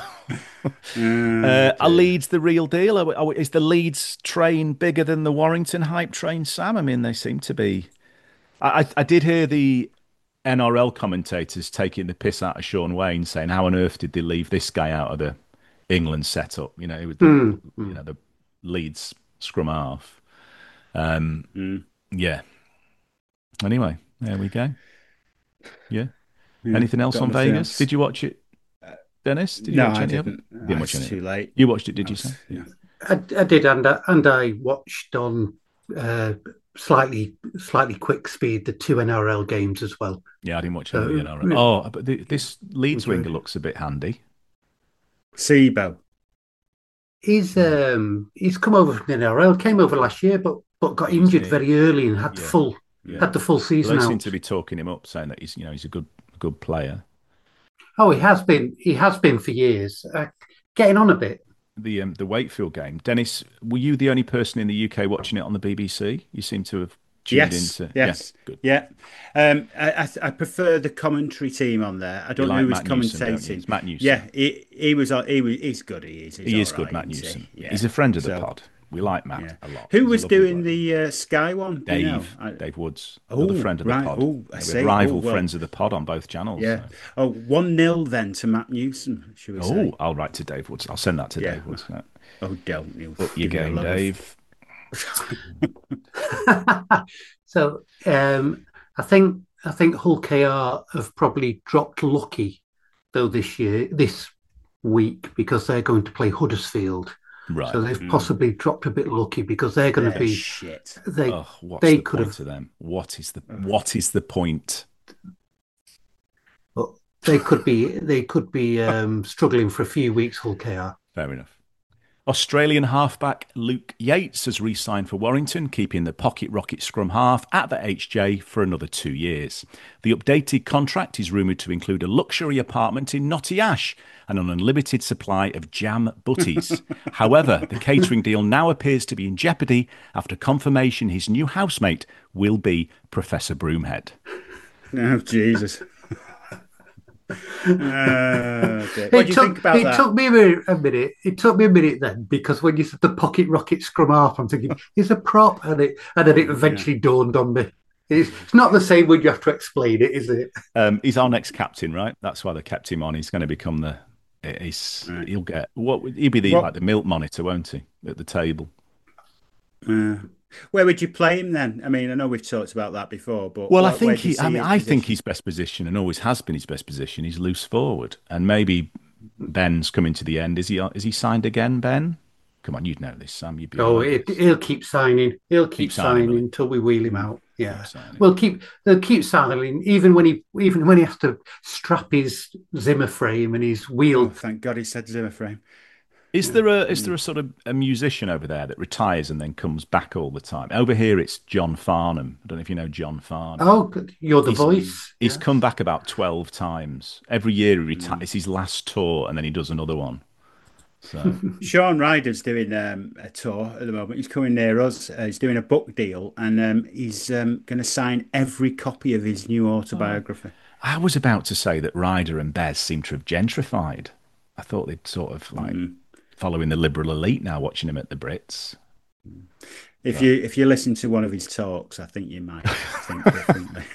Are Leeds the real deal? Is the Leeds train bigger than the Warrington hype train, Sam? I mean, they seem to be. I did hear the NRL commentators taking the piss out of Sean Wayne, saying, "How on earth did they leave this guy out of the England setup?" It was the Leeds scrum half. Yeah. Anyway, there we go. Yeah. Anything else on Vegas? Else. Did you watch it, Dennis? Did you watch any of it? Didn't watch any. Too late. You watched it, did you say? Yeah. I did, and I watched on slightly quick speed, the 2 NRL games as well. Yeah, I didn't watch any of the NRL. Oh, but this Leeds winger looks a bit handy. Sebo. He's come over from the NRL, came over last year, but got injured very early and had the full season They out. seem to be talking him up, saying that he's a good player. Oh, he has been. He has been for years. Getting on a bit. The Wakefield game, Dennis. Were you the only person in the UK watching it on the BBC? You seem to have tuned into. Yes, good. Yeah. I prefer the commentary team on there. I don't know who was commentating. It's Matt Newson. Yeah, he's good. He is good, Matt Newson. Yeah. He's a friend of the pod. We like Matt a lot. Who was doing the Sky one? Dave Woods, another friend of the pod. We have rival friends of the pod on both channels. Yeah. So. 1-0 then to Matt Newson, should we say? I'll write to Dave Woods. I'll send that to Dave Woods. Oh, don't you? Up you go, Dave. So I think Hull KR have probably dropped lucky though this week, because they're going to play Huddersfield. Right. So they've possibly dropped a bit lucky, because they're going to be shit. They could have to them. What is the point? Well, they could be struggling for a few weeks, Hull KR. Fair enough. Australian halfback Luke Yates has re-signed for Warrington, keeping the pocket rocket scrum half at the HJ for another 2 years. The updated contract is rumoured to include a luxury apartment in Knotty Ash and an unlimited supply of jam butties. However, the catering deal now appears to be in jeopardy after confirmation his new housemate will be Professor Broomhead. Oh, Jesus. What do you think about that? It took me a minute. It took me a minute then, because when you said the pocket rocket scrum half, I'm thinking, it's a prop, and then it eventually dawned on me. It's not the same when you have to explain it, is it? He's our next captain, right? That's why they kept him on. He's going to become he'll get he'll be like the milk monitor, won't he, at the table? Where would you play him then? I mean, I know we've talked about that before, but I think his best position, and always has been his best position, is loose forward. And maybe Ben's coming to the end. Is he signed again, Ben? Come on, you'd know this, Sam. He'll keep signing. He'll keep signing until we wheel him out. Yeah, they'll keep signing even when he has to strap his Zimmer frame and his wheel. Oh, thank God he said Zimmer frame. Is there a sort of a musician over there that retires and then comes back all the time? Over here, it's John Farnham. I don't know if you know John Farnham. Oh, you're the voice. He's come back about 12 times. Every year he retires. It's his last tour, and then he does another one. So Sean Ryder's doing a tour at the moment. He's coming near us. He's doing a book deal, and he's going to sign every copy of his new autobiography. I was about to say that Ryder and Bez seem to have gentrified. I thought they'd sort of like... following the liberal elite now, watching him at the Brits. If you listen to one of his talks, I think you might think differently.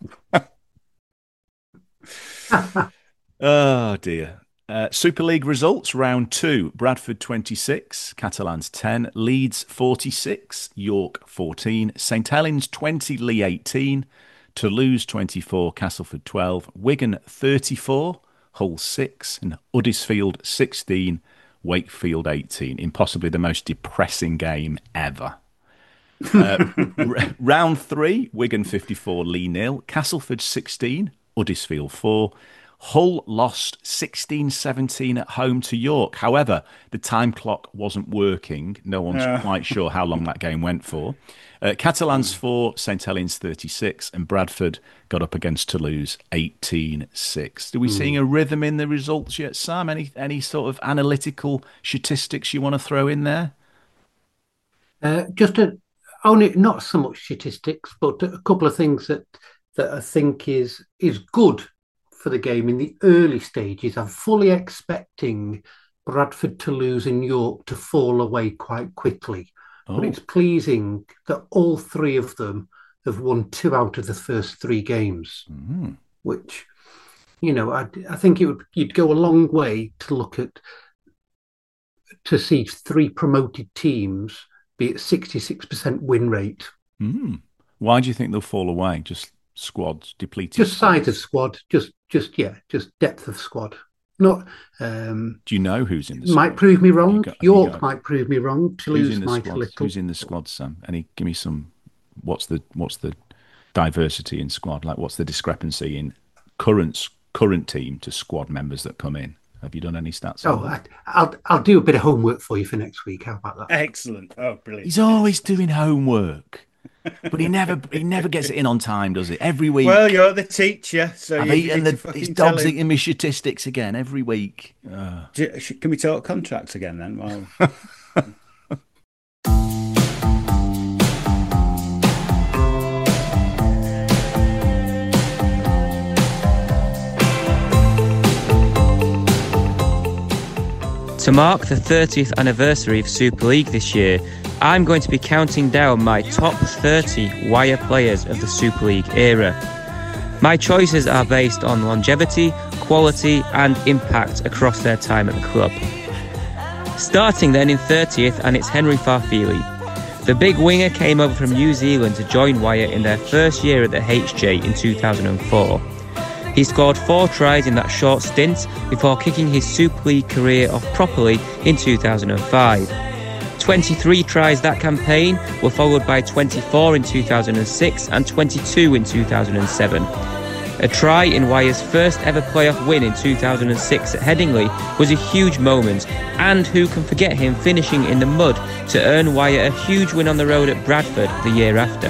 Oh dear. Super League results, round 2. Bradford 26, Catalans 10, Leeds 46, York 14, St Helens 20, Leigh 18, Toulouse 24, Castleford 12, Wigan 34, Hull 6, and Huddersfield 16, Wakefield 18, in possibly the most depressing game ever. Round 3, Wigan 54, Leigh 0, Castleford 16, Huddersfield 4. Hull lost 16-17 at home to York. However, the time clock wasn't working. No one's quite sure how long that game went for. Catalans 4, St Helens 36, and Bradford got up against Toulouse 18-6. Are we seeing a rhythm in the results yet, Sam? Any sort of analytical statistics you want to throw in there? Only not so much statistics, but a couple of things that I think is good for the game in the early stages. I'm fully expecting Bradford, Toulouse and York to fall away quite quickly. But it's pleasing that all three of them have won 2 out of the first 3 games, which, I think you'd go a long way to see 3 promoted teams be at 66% win rate. Why do you think they'll fall away? Just squads depleted? Just size of squad, just depth of squad. Not. Do you know who's in the squad? Might prove me wrong. York might prove me wrong. Toulouse might a little. Who's in the squad, Sam? Give me some. What's the diversity in squad? Like, what's the discrepancy in current team to squad members that come in? Have you done any stats? I'll do a bit of homework for you for next week. How about that? Excellent. Oh, brilliant. He's always doing homework. But he never gets it in on time, does he? Every week. Well, you're the teacher, so his dog's eating my statistics again every week. Can we talk contracts again then? Well... To mark the 30th anniversary of Super League this year, I'm going to be counting down my top 30 Wire players of the Super League era. My choices are based on longevity, quality and impact across their time at the club. Starting then in 30th, and it's Henry Farfili. The big winger came over from New Zealand to join Wire in their first year at the HJ in 2004. He scored 4 tries in that short stint before kicking his Super League career off properly in 2005. 23 tries that campaign were followed by 24 in 2006 and 22 in 2007. A try in Wire's first ever playoff win in 2006 at Headingley was a huge moment, and who can forget him finishing in the mud to earn Wire a huge win on the road at Bradford the year after.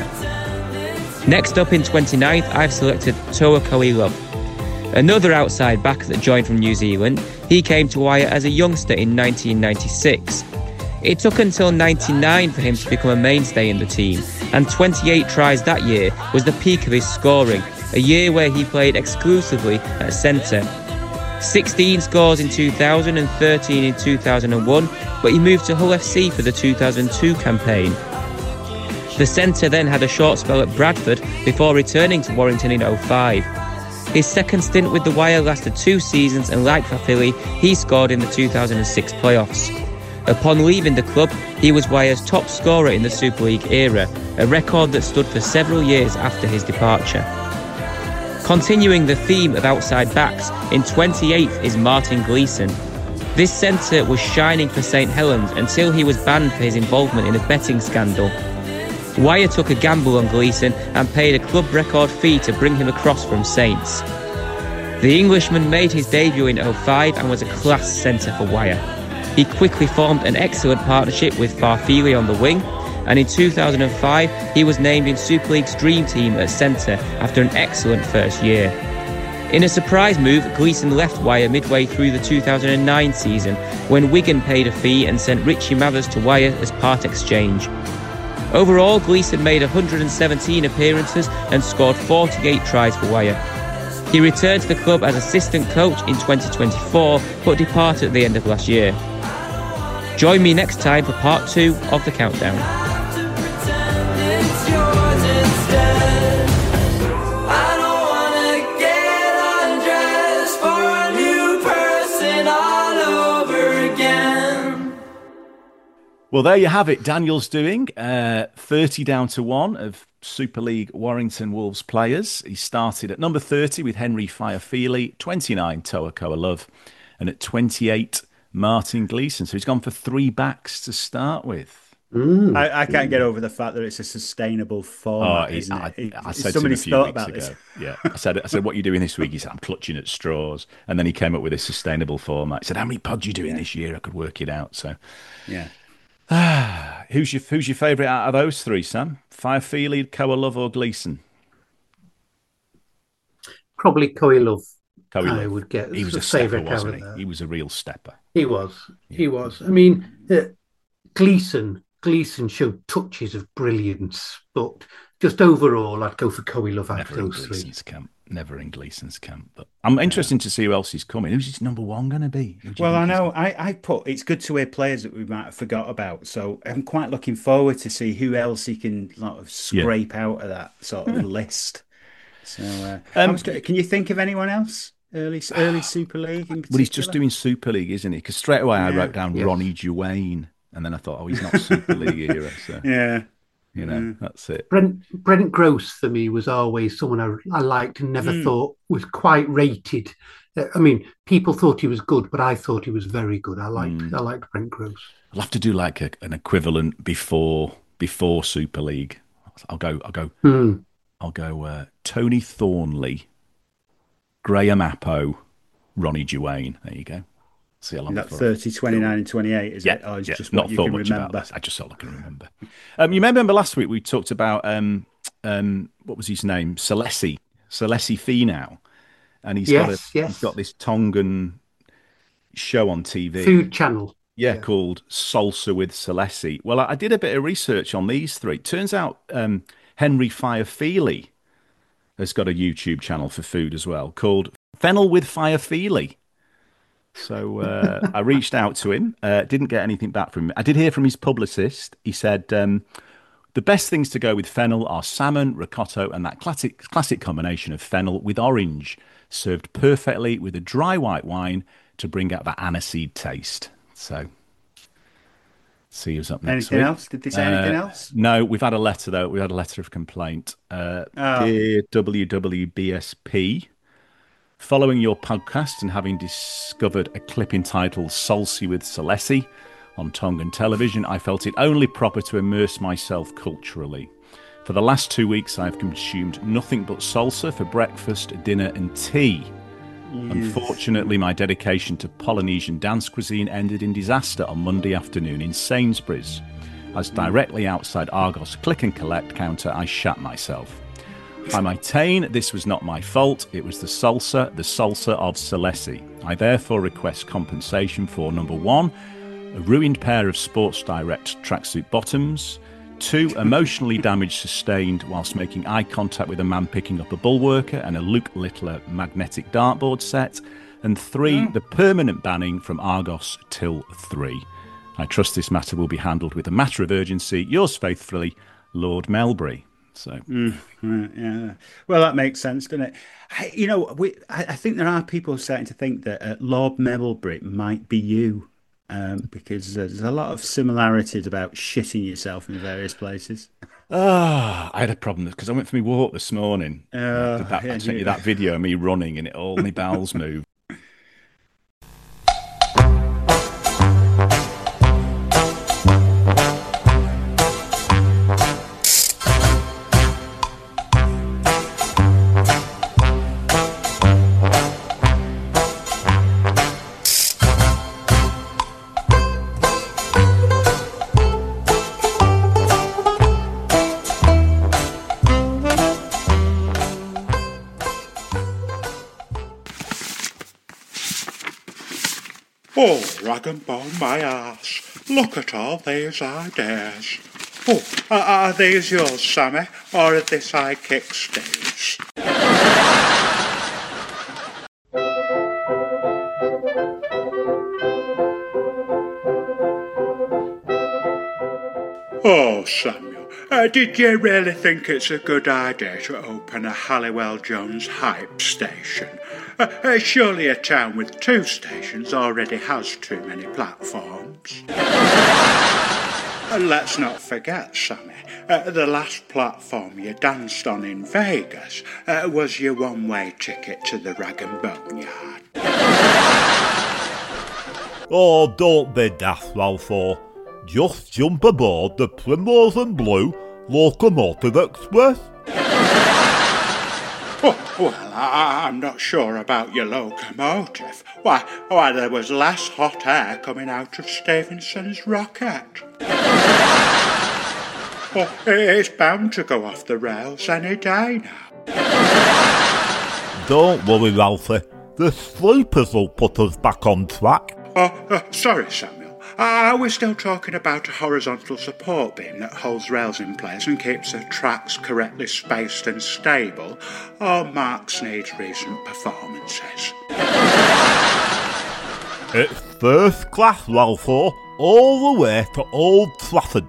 Next up in 29th, I've selected Toa Koilov. Another outside back that joined from New Zealand, he came to Wire as a youngster in 1996. It took until 99 for him to become a mainstay in the team, and 28 tries that year was the peak of his scoring, a year where he played exclusively at centre. 16 scores in 2000 and 13 in 2001, but he moved to Hull FC for the 2002 campaign. The centre then had a short spell at Bradford before returning to Warrington in 2005. His second stint with the Wire lasted 2 seasons, and like Fafili, he scored in the 2006 playoffs. Upon leaving the club, he was Wire's top scorer in the Super League era, a record that stood for several years after his departure. Continuing the theme of outside backs, in 28th is Martin Gleeson. This centre was shining for St Helens until he was banned for his involvement in a betting scandal. Wire took a gamble on Gleeson and paid a club record fee to bring him across from Saints. The Englishman made his debut in 2005 and was a class centre for Wire. He quickly formed an excellent partnership with Farfili on the wing, and in 2005 he was named in Super League's dream team at centre after an excellent first year. In a surprise move, Gleeson left Wire midway through the 2009 season when Wigan paid a fee and sent Richie Mathers to Wire as part exchange. Overall, Gleeson made 117 appearances and scored 48 tries for Wire. He returned to the club as assistant coach in 2024, but departed at the end of last year. Join me next time for part 2 of the countdown. Well, there you have it. Daniel's doing 30 down to 1 of Super League Warrington Wolves players. He started at number 30 with Henry Farfili, 29 Toa Koilov, and at 28 Martin Gleeson. So he's gone for 3 backs to start with. I can't get over the fact that it's a sustainable format. I said to him a few weeks ago. Yeah, I said, what are you doing this week? He said, I'm clutching at straws. And then he came up with a sustainable format. He said, how many pods are you doing this year? I could work it out. So, yeah. Who's your favourite out of those 3, Sam? Farfili, Koilov, or Gleeson? Probably Koilov. I would get. He was a stepper, wasn't he? He was a real stepper. He was. Yeah. He was. I mean, Gleeson showed touches of brilliance, but just overall, I'd go for Koilov out of those 3. Never in Gleeson's camp. But I'm interested to see who else is coming. Who's his number 1 going to be? Well, I know I put it's good to hear players that we might have forgot about. So I'm quite looking forward to see who else he can sort of scrape out of that sort of list. So, can you think of anyone else? Early Super League in particular? Well, he's just doing Super League, isn't he? Because straight away I wrote down Ronnie Duane, and then I thought, he's not Super League era. So. Yeah. That's it. Brent Gross for me was always someone I liked and never thought was quite rated I mean, people thought he was good, but I thought he was very good. I liked Brent Gross. I'll have to do like an equivalent before Super League. I'll go Tony Thornley, Graham Appo, Ronnie Duane. There you go. See how long that 30, 29 and 28, is it? Oh, it's just not what you can remember. I just thought I can remember. You remember last week we talked about what was his name? Salesi Finau. And he's got this Tongan show on TV. Food channel. Yeah, called Salsa with Salesi. Well, I did a bit of research on these three. Turns out Henry Fire-Feely has got a YouTube channel for food as well called Fennel with Fire-Feely. So I reached out to him, didn't get anything back from him. I did hear from his publicist. He said the best things to go with fennel are salmon, ricotta, and that classic combination of fennel with orange, served perfectly with a dry white wine to bring out that aniseed taste. So, see who's up next. Anything else? Did they say anything else? No, we've had a letter, though. We had a letter of complaint. Dear WWBSP, following your podcast and having discovered a clip entitled Salsa with Salesi on Tongan television, I felt it only proper to immerse myself culturally. For the last 2 weeks, I've consumed nothing but salsa for breakfast, dinner and tea. Yes. Unfortunately, my dedication to Polynesian dance cuisine ended in disaster on Monday afternoon in Sainsbury's. As directly outside Argos click and collect counter, I shat myself. I maintain this was not my fault. It was the salsa of Salesi. I therefore request compensation for, number one, a ruined pair of Sports Direct tracksuit bottoms. 2, emotionally damage sustained whilst making eye contact with a man picking up a bulwarker and a Luke Littler magnetic dartboard set. And 3, the permanent banning from Argos till 3. I trust this matter will be handled with a matter of urgency. Yours faithfully, Lord Melbury. So, yeah. Well, that makes sense, doesn't it? I think there are people starting to think that Lord Melbury might be you. Because there's a lot of similarities about shitting yourself in various places. I had a problem because I went for my walk this morning. I sent you that video of me running and all my bowels moved. Oh, rag and bone my arse, look at all these ideas. Oh, are these yours, Sammy, or are they sidekick Steve's? Oh, Samuel, did you really think it's a good idea to open a Halliwell Jones hype station? Surely a town with 2 stations already has too many platforms. Let's not forget, Sammy, the last platform you danced on in Vegas was your one-way ticket to the Rag and Bone Yard. Oh, don't be daft, Ralph. Just jump aboard the Primrose and Blue Locomotive Express. Well, I'm not sure about your locomotive. Why, there was less hot air coming out of Stevenson's rocket. It's bound to go off the rails any day now. Don't worry, Ralphie. The sleepers will put us back on track. Sorry, Samuel. Are we still talking about a horizontal support beam that holds rails in place and keeps the tracks correctly spaced and stable, or Mark Sneed's recent performances? It's first class, Ralph, all the way to Old Trafford.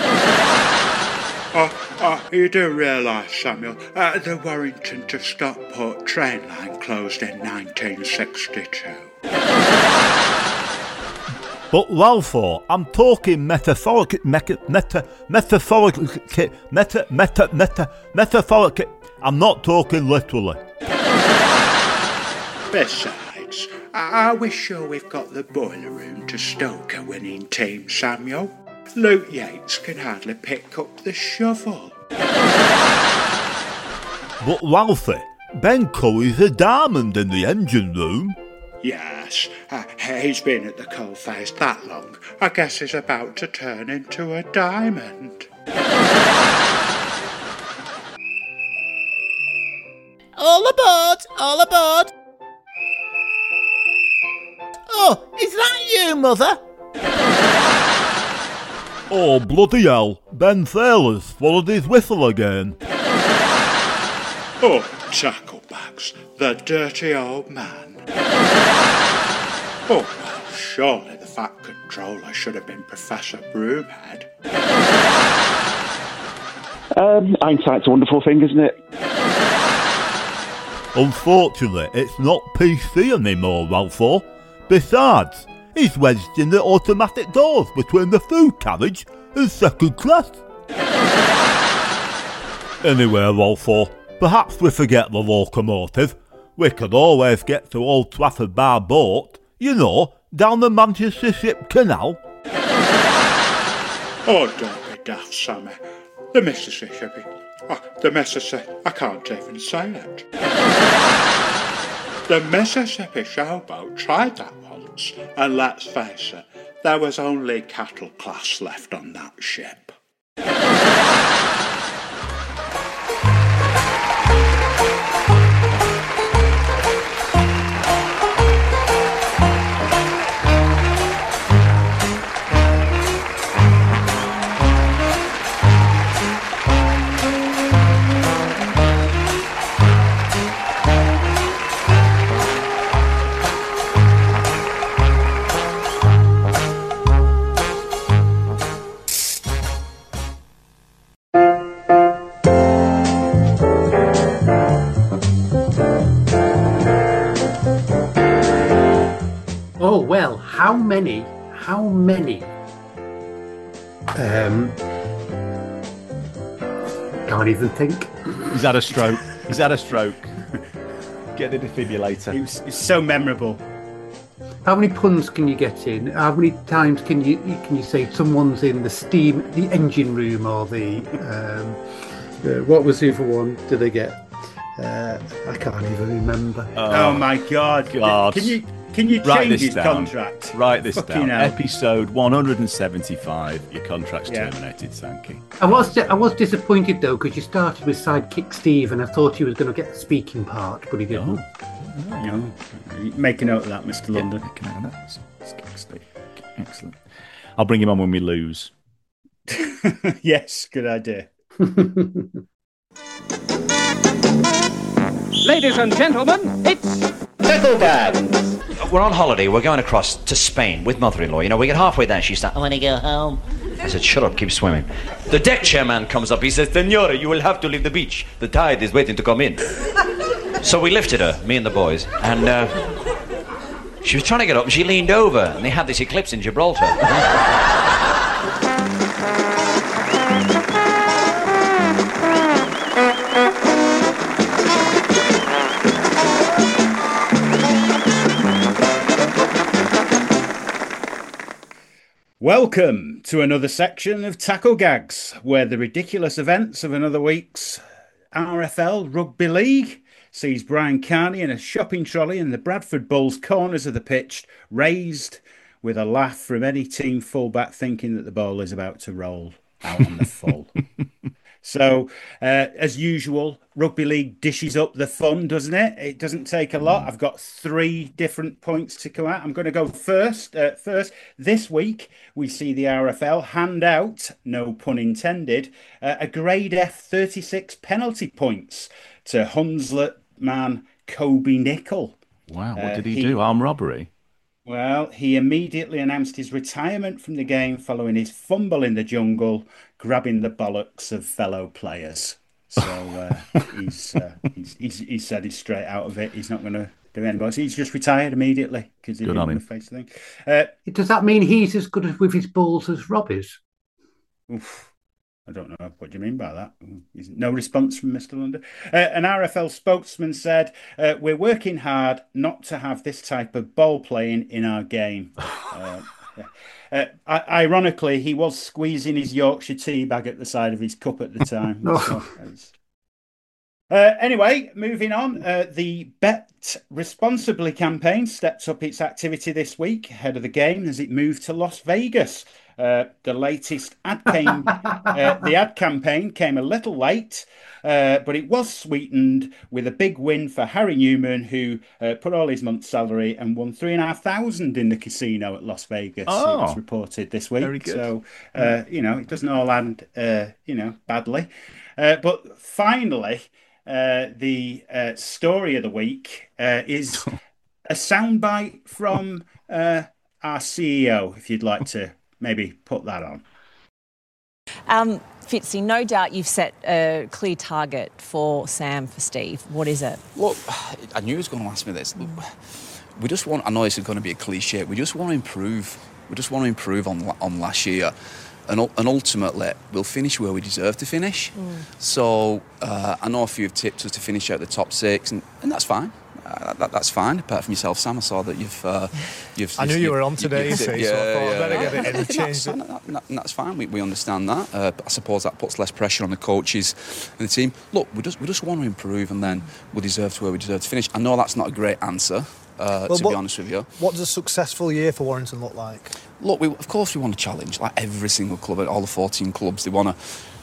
You do realise, Samuel, the Warrington to Stockport train line closed in 1962. But Ralph, I'm talking metaphorically. I'm not talking literally. Besides, Are we sure we've got the boiler room to stoke a winning team, Samuel? Luke Yates can hardly pick up the shovel. But Ralphie, Ben Curry's a diamond in the engine room. Yes, he's been at the coalface that long. I guess he's about to turn into a diamond. All aboard! All aboard! Oh, is that you, Mother? Oh, bloody hell, Ben Thaler's swallowed his whistle again. Oh, Tacklebags, the dirty old man. Oh, well, surely the Fat Controller should have been Professor Broomhead. Hindsight's a wonderful thing, isn't it? Unfortunately, it's not PC anymore, Ralpho. Besides, he's wedged in the automatic doors between the food carriage and second class. Anyway, Ralpho, perhaps we forget the locomotive. We could always get to Old Trafford by boat, you know, down the Manchester Ship Canal. Oh, don't be daft, Sammy. The Mississippi. Oh, the Mississippi. I can't even say it. The Mississippi showboat tried that once, and let's face it, there was only cattle class left on that ship. Oh, well, how many, can't even think. He's had a stroke. Get a defibrillator. It's so memorable. How many puns can you get in? How many times can you say someone's in the engine room, or the what was the other one? Did they get? I can't even remember. Oh my God! Can you change his contract? Write this Fucking down. hell. Episode 175. Your contract's terminated, Sankey. I was disappointed though, because you started with sidekick Steve, and I thought he was going to get the speaking part, but he didn't. No. Make a note of that, Mr. London. Make a note of that. Excellent. I'll bring him on when we lose. Yes, good idea. Ladies and gentlemen, it's Tacklebags. We're on holiday. We're going across to Spain with mother-in-law. You know, we get halfway there. She starts, I want to go home. I said, shut up, keep swimming. The deck chairman comes up. He says, Senora, you will have to leave the beach. The tide is waiting to come in. So we lifted her, me and the boys, and she was trying to get up, and she leaned over, and they had this eclipse in Gibraltar. Welcome to another section of Tackle Gags, where the ridiculous events of another week's RFL Rugby League sees Brian Carney in a shopping trolley in the Bradford Bulls corners of the pitch, raised with a laugh from any team fullback thinking that the ball is about to roll out on the full. So, as usual, Rugby League dishes up the fun, doesn't it? It doesn't take a lot. I've got 3 different points to come out. I'm going to go first. This week, we see the RFL hand out, no pun intended, a grade F 36 penalty points to Hunslet man Kobe Nickel. Wow, what did he do? Armed robbery? Well, he immediately announced his retirement from the game following his fumble in the jungle, grabbing the bollocks of fellow players. So he's said he's straight out of it. He's not going to do anything. So he's just retired immediately because he didn't want to face the thing. Does that mean he's as good with his balls as Rob is? Oof. I don't know. What do you mean by that? No response from Mr. London. An RFL spokesman said, we're working hard not to have this type of ball playing in our game. Ironically, he was squeezing his Yorkshire tea bag at the side of his cup at the time. Anyway, moving on. The Bet Responsibly campaign stepped up its activity this week ahead of the game as it moved to Las Vegas. The latest ad came. The ad campaign came a little late, but it was sweetened with a big win for Harry Newman, who put all his month's salary and won $3,500 in the casino at Las Vegas. Oh, it was reported this week. Very good. So it doesn't all end badly. But finally, the story of the week is a soundbite from our CEO. If you'd like to. Maybe put that on. Fitzy, no doubt you've set a clear target for Sam, for Steve. What is it? Look, I knew he was going to ask me this. Look, we just want, I know this is going to be a cliche, we just want to improve. We just want to improve on last year. And ultimately, we'll finish where we deserve to finish. So I know a few have tipped us to finish out the top 6, and that's fine. That's fine. Apart from yourself, Sam, I saw that you've. I knew you were on today, so I thought I'd better get it in and change it. That's fine. We understand that. But I suppose that puts less pressure on the coaches and the team. Look, we just want to improve, and then we deserve to where we deserve to finish. I know that's not a great answer. To be honest with you, what does a successful year for Warrington look like? Look, of course we want to challenge, like every single club, all the 14 clubs. They want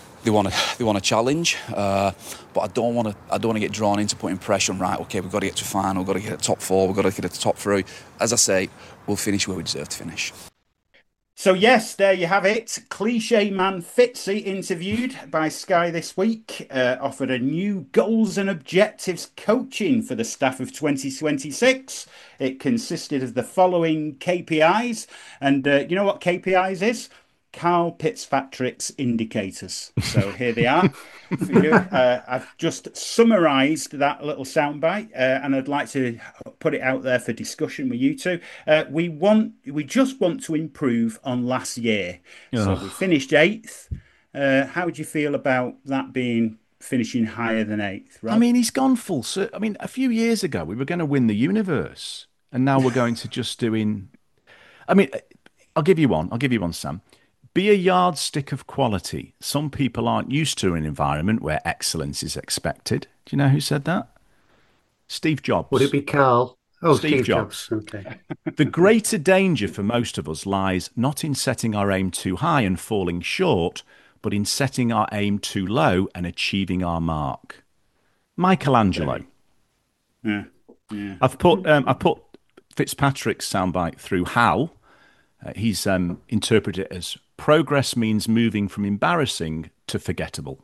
to challenge, but I don't want to get drawn into putting pressure on. Right, okay, we've got to get to final, we've got to get to top 4, we've got to get to the top 3. As I say, we'll finish where we deserve to finish. So yes, there you have it. Cliche man Fitzy, interviewed by Sky this week, offered a new goals and objectives coaching for the staff of 2026. It consisted of the following KPIs, and you know what KPIs is? Carl Fitzpatrick's indicators. So here they are. I've just summarised that little soundbite, and I'd like to put it out there for discussion with you two. We just want to improve on last year. So we finished 8th. How would you feel about that being finishing higher than 8th? Rob? I mean, he's gone full. I mean, a few years ago we were going to win the universe, and now we're going to just doing. I mean, I'll give you one, Sam. Be a yardstick of quality. Some people aren't used to an environment where excellence is expected. Do you know who said that? Steve Jobs. Would it be Carl? Oh, Steve Jobs. Okay. The greater danger for most of us lies not in setting our aim too high and falling short, but in setting our aim too low and achieving our mark. Michelangelo. Yeah. I've put Fitzpatrick's soundbite through Hal. He's interpreted it as progress means moving from embarrassing to forgettable.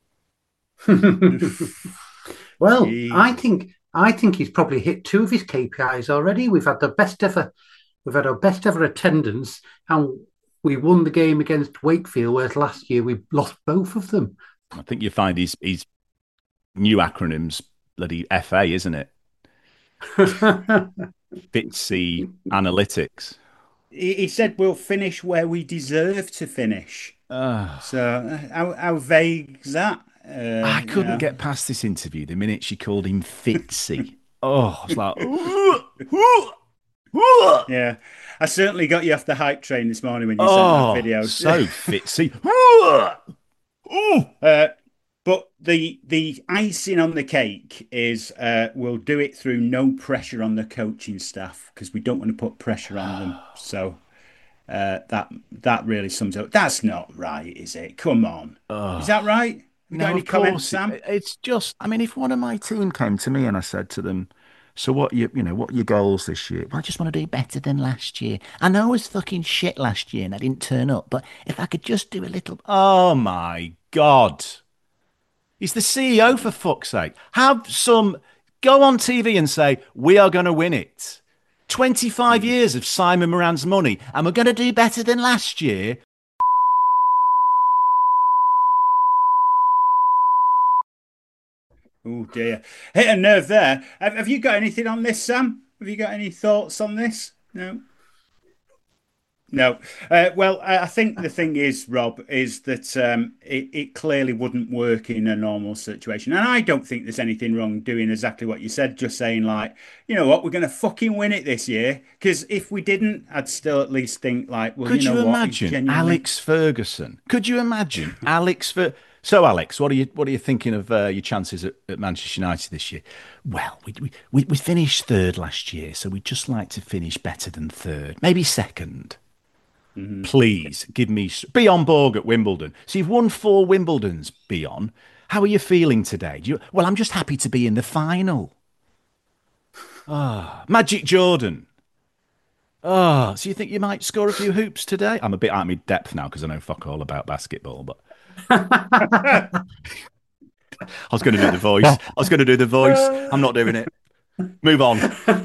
Well, I think he's probably hit 2 of his KPIs already. We've had our best ever attendance, and we won the game against Wakefield, whereas last year we lost both of them. I think you find his new acronym's bloody FA, isn't it? Fitzy Analytics. He said we'll finish where we deserve to finish. So how vague is that? I couldn't get past this interview the minute she called him Fitzy. I was like, yeah. I certainly got you off the hype train this morning when you sent that video. So Fitzy. But the icing on the cake is we'll do it through no pressure on the coaching staff because we don't want to put pressure on them. So that really sums up. That's not right, is it? Come on. Is that right? You got any comments, Sam? It's just, I mean, if one of my team came to me and I said to them, so what are your goals this year? Well, I just want to do better than last year. I know I was fucking shit last year and I didn't turn up, but if I could just do a little... Oh, my God. He's the CEO, for fuck's sake. Go on TV and say, we are going to win it. 25 years of Simon Moran's money, and we're going to do better than last year. Oh, dear. Hit a nerve there. Have you got anything on this, Sam? Have you got any thoughts on this? No? No. Well, I think the thing is, Rob, is that it clearly wouldn't work in a normal situation. And I don't think there's anything wrong doing exactly what you said, just saying, like, you know what, we're going to fucking win it this year. Because if we didn't, I'd still at least think, like, well, Could you know you what? imagine Alex Ferguson? Could you imagine Alex So, Alex, what are you thinking of your chances at Manchester United this year? Well, we finished third last year, so we'd just like to finish better than third, maybe second. Please give me Bjorn Borg at Wimbledon. So you've won 4 Wimbledons, Bjorn. How are you feeling today? Well, I'm just happy to be in the final. Magic Jordan. So you think you might score a few hoops today? I'm a bit out of my depth now because I know fuck all about basketball, but I was going to do the voice. I'm not doing it. Move on.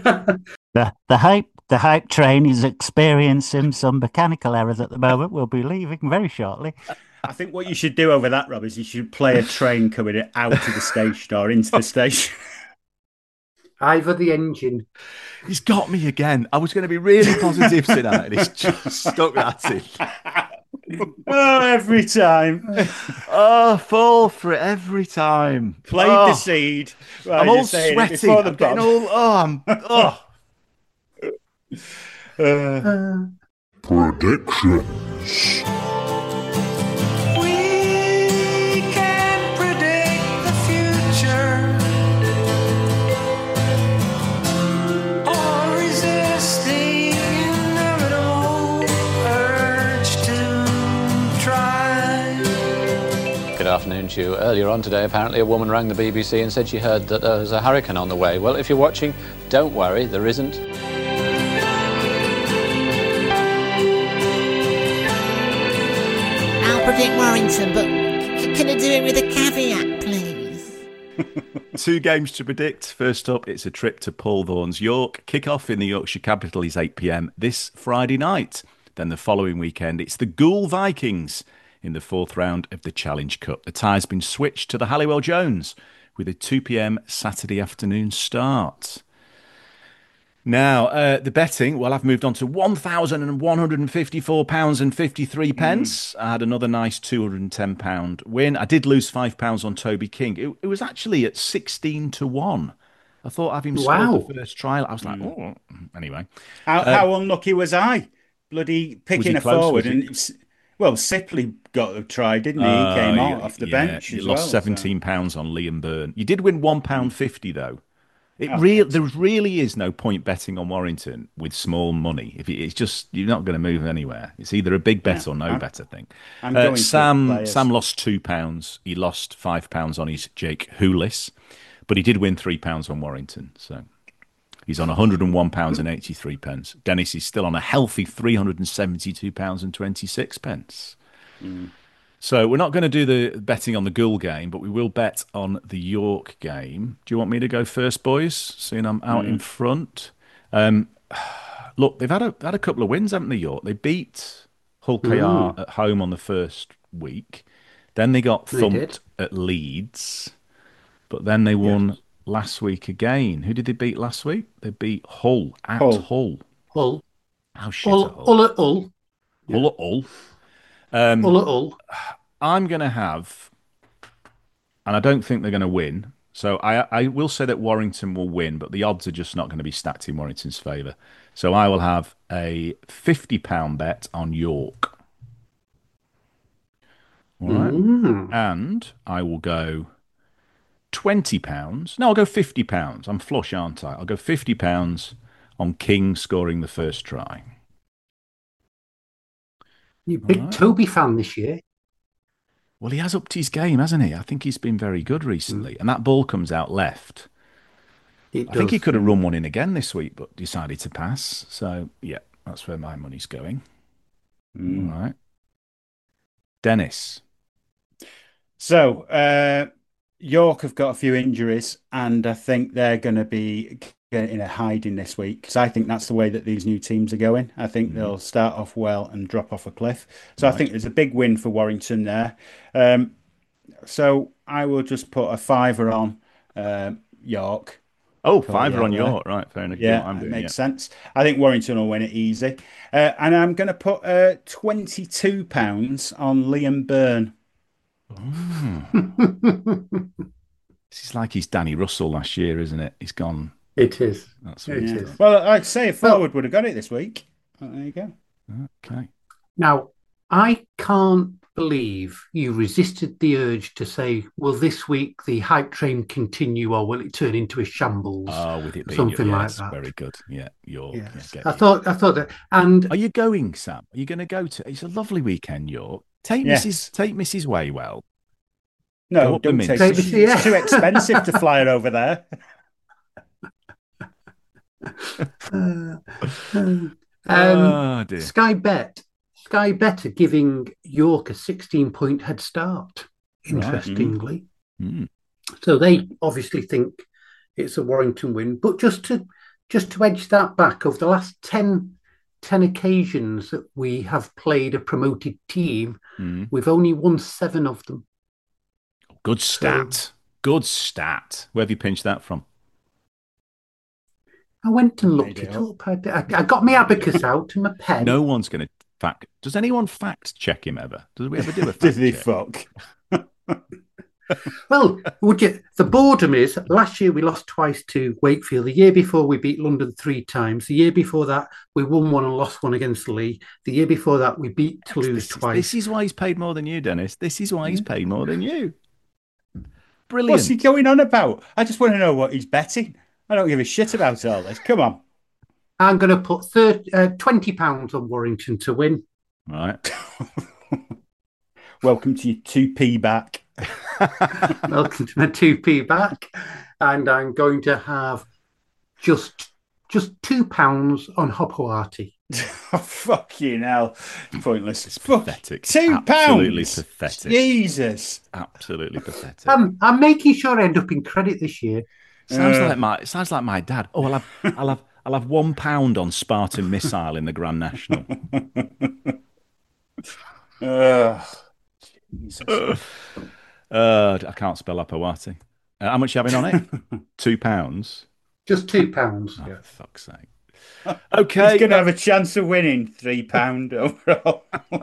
The hype train is experiencing some mechanical errors at the moment. We'll be leaving very shortly. I think what you should do over that, Rob, is you should play a train coming out of the station or into the station. Either the engine. He's got me again. I was going to be really positive tonight, and he's just stuck that in. Every time. Fall for it every time. Played the seed. I'm all sweaty. I'm getting all. Predictions. We can predict the future or resist the inevitable urge to try. Good afternoon to you. Earlier on today, apparently a woman rang the BBC and said she heard that there was a hurricane on the way. Well, if you're watching, don't worry, there isn't. Predict Warrington, but can I do it with a caveat, please? 2 games to predict. First up, it's a trip to Paul Vaughan's York. Kick-off in the Yorkshire capital is 8 p.m. this Friday night. Then the following weekend, it's the Ghoul Vikings in the 4th round of the Challenge Cup. The tie's been switched to the Halliwell Jones with a 2 p.m. Saturday afternoon start. Now, the betting, well, I've moved on to £1,154.53. I had another nice £210 win. I did lose £5 on Toby King. It was actually at 16-1. I thought having scored the first trial, I was like, oh, anyway. How unlucky was I? Bloody picking a forward. Well, Sipley got a try, didn't he? He came out off the bench as well. You lost £17 on Liam Byrne. You did win £1.50, though. There really is no point betting on Warrington with small money. It's just, you're not going to move anywhere. It's either a big bet or no bet, I think. Sam lost £2. He lost £5 on his Jake Houlis, but he did win £3 on Warrington. So he's on £101.83. Dennis is still on a healthy £372.26. So we're not going to do the betting on the Ghoul game, but we will bet on the York game. Do you want me to go first, boys? Seeing I'm out in front. Look, they've had a couple of wins, haven't they, York? They beat Hull KR at home on the first week. Then they got thumped at Leeds. But then they won last week again. Who did they beat last week? They beat Hull at Hull. Hull. How shit at Hull? Hull at Hull. Hull at Hull. I'm going to have, and I don't think they're going to win, so I will say that Warrington will win, but the odds are just not going to be stacked in Warrington's favour. So I will have a £50 bet on York. All right. And I will go £20. No, I'll go £50. I'm flush, aren't I? I'll go £50 on King scoring the first try. You're a big Toby fan this year. Well, he has upped his game, hasn't he? I think he's been very good recently. And that ball comes out left. I think he could have run one in again this week, but decided to pass. So, yeah, that's where my money's going. All right. Dennis. So, York have got a few injuries, and I think they're going to be in a hiding this week, because I think that's the way that these new teams are going. I think they'll start off well and drop off a cliff. So I think there's a big win for Warrington there. So I will just put a £5 on York. Oh, fiver on York. Right, fair enough. Yeah, that makes sense. I think Warrington will win it easy. And I'm going to put £22 on Liam Byrne. This is like he's Danny Russell last year, isn't it? He's gone. It is. That's what it is. Well, I'd say a forward would have got it this week. There you go. Okay. Now, I can't believe you resisted the urge to say, will this week the hype train continue or will it turn into a shambles? Oh, with it being something like yes, that. Very good. Yeah, York. Yes. Yeah, I thought that. And are you going, Sam? Are you going to go to? It's a lovely weekend, York. Take Mrs. Waywell. No, don't take Mrs. It's too expensive to fly her over there. Dear. Sky Bet are giving York a 16-point head start, interestingly. Right. So they obviously think it's a Warrington win. But just to edge that back, over the last 10 occasions that we have played a promoted team, we've only won 7 of them. Good stat. Good stat. Where have you pinched that from? I went and looked it up. I got my abacus out and my pen. No one's going to fact. Does anyone fact check him ever? Does we ever do a fact Does he check? fuck? Well, would you? The boredom is last year we lost twice to Wakefield. The year before we beat London 3 times. The year before that we won 1 and lost 1 against Lee. The year before that we beat Toulouse twice. This is why he's paid more than you, Dennis. This is why he's paid more than you. Brilliant. What's he going on about? I just want to know what he's betting. I don't give a shit about all this. Come on. I'm going to put £20 on Warrington to win. Right. Welcome to your 2p back. Welcome to my 2p back. And I'm going to have just £2 on Hopewati. Oh, fucking hell. Pointless. It's pathetic. £2? Absolutely pathetic. Jesus. Absolutely pathetic. I'm making sure I end up in credit this year. Sounds like my dad. Oh, I'll have £1 on Spartan Missile in the Grand National. I can't spell Apawati. How much are you having on it? £2. Just £2. Oh, for fuck's sake. Okay. He's going to have a chance of winning £3 overall.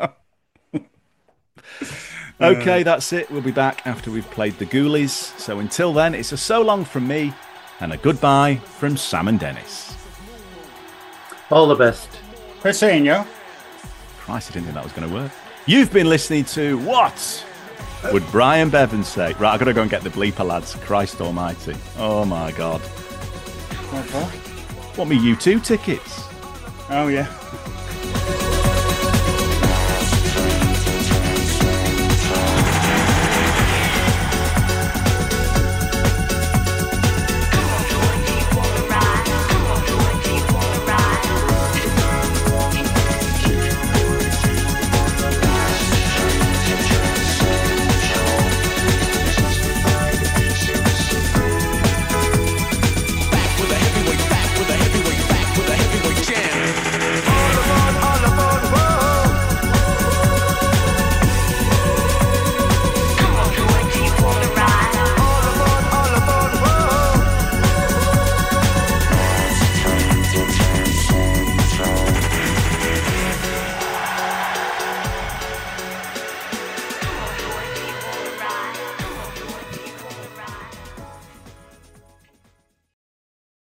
Okay, that's it. We'll be back after we've played the Ghoulies. So until then, it's a so long from me and a goodbye from Sam and Dennis. All the best. For seeing you. Christ, I didn't think that was going to work. You've been listening to What Would Brian Bevan Say? Right, I've got to go and get the bleeper, lads. Christ almighty. Oh, my God. Okay. Want me U2 tickets? Oh, yeah.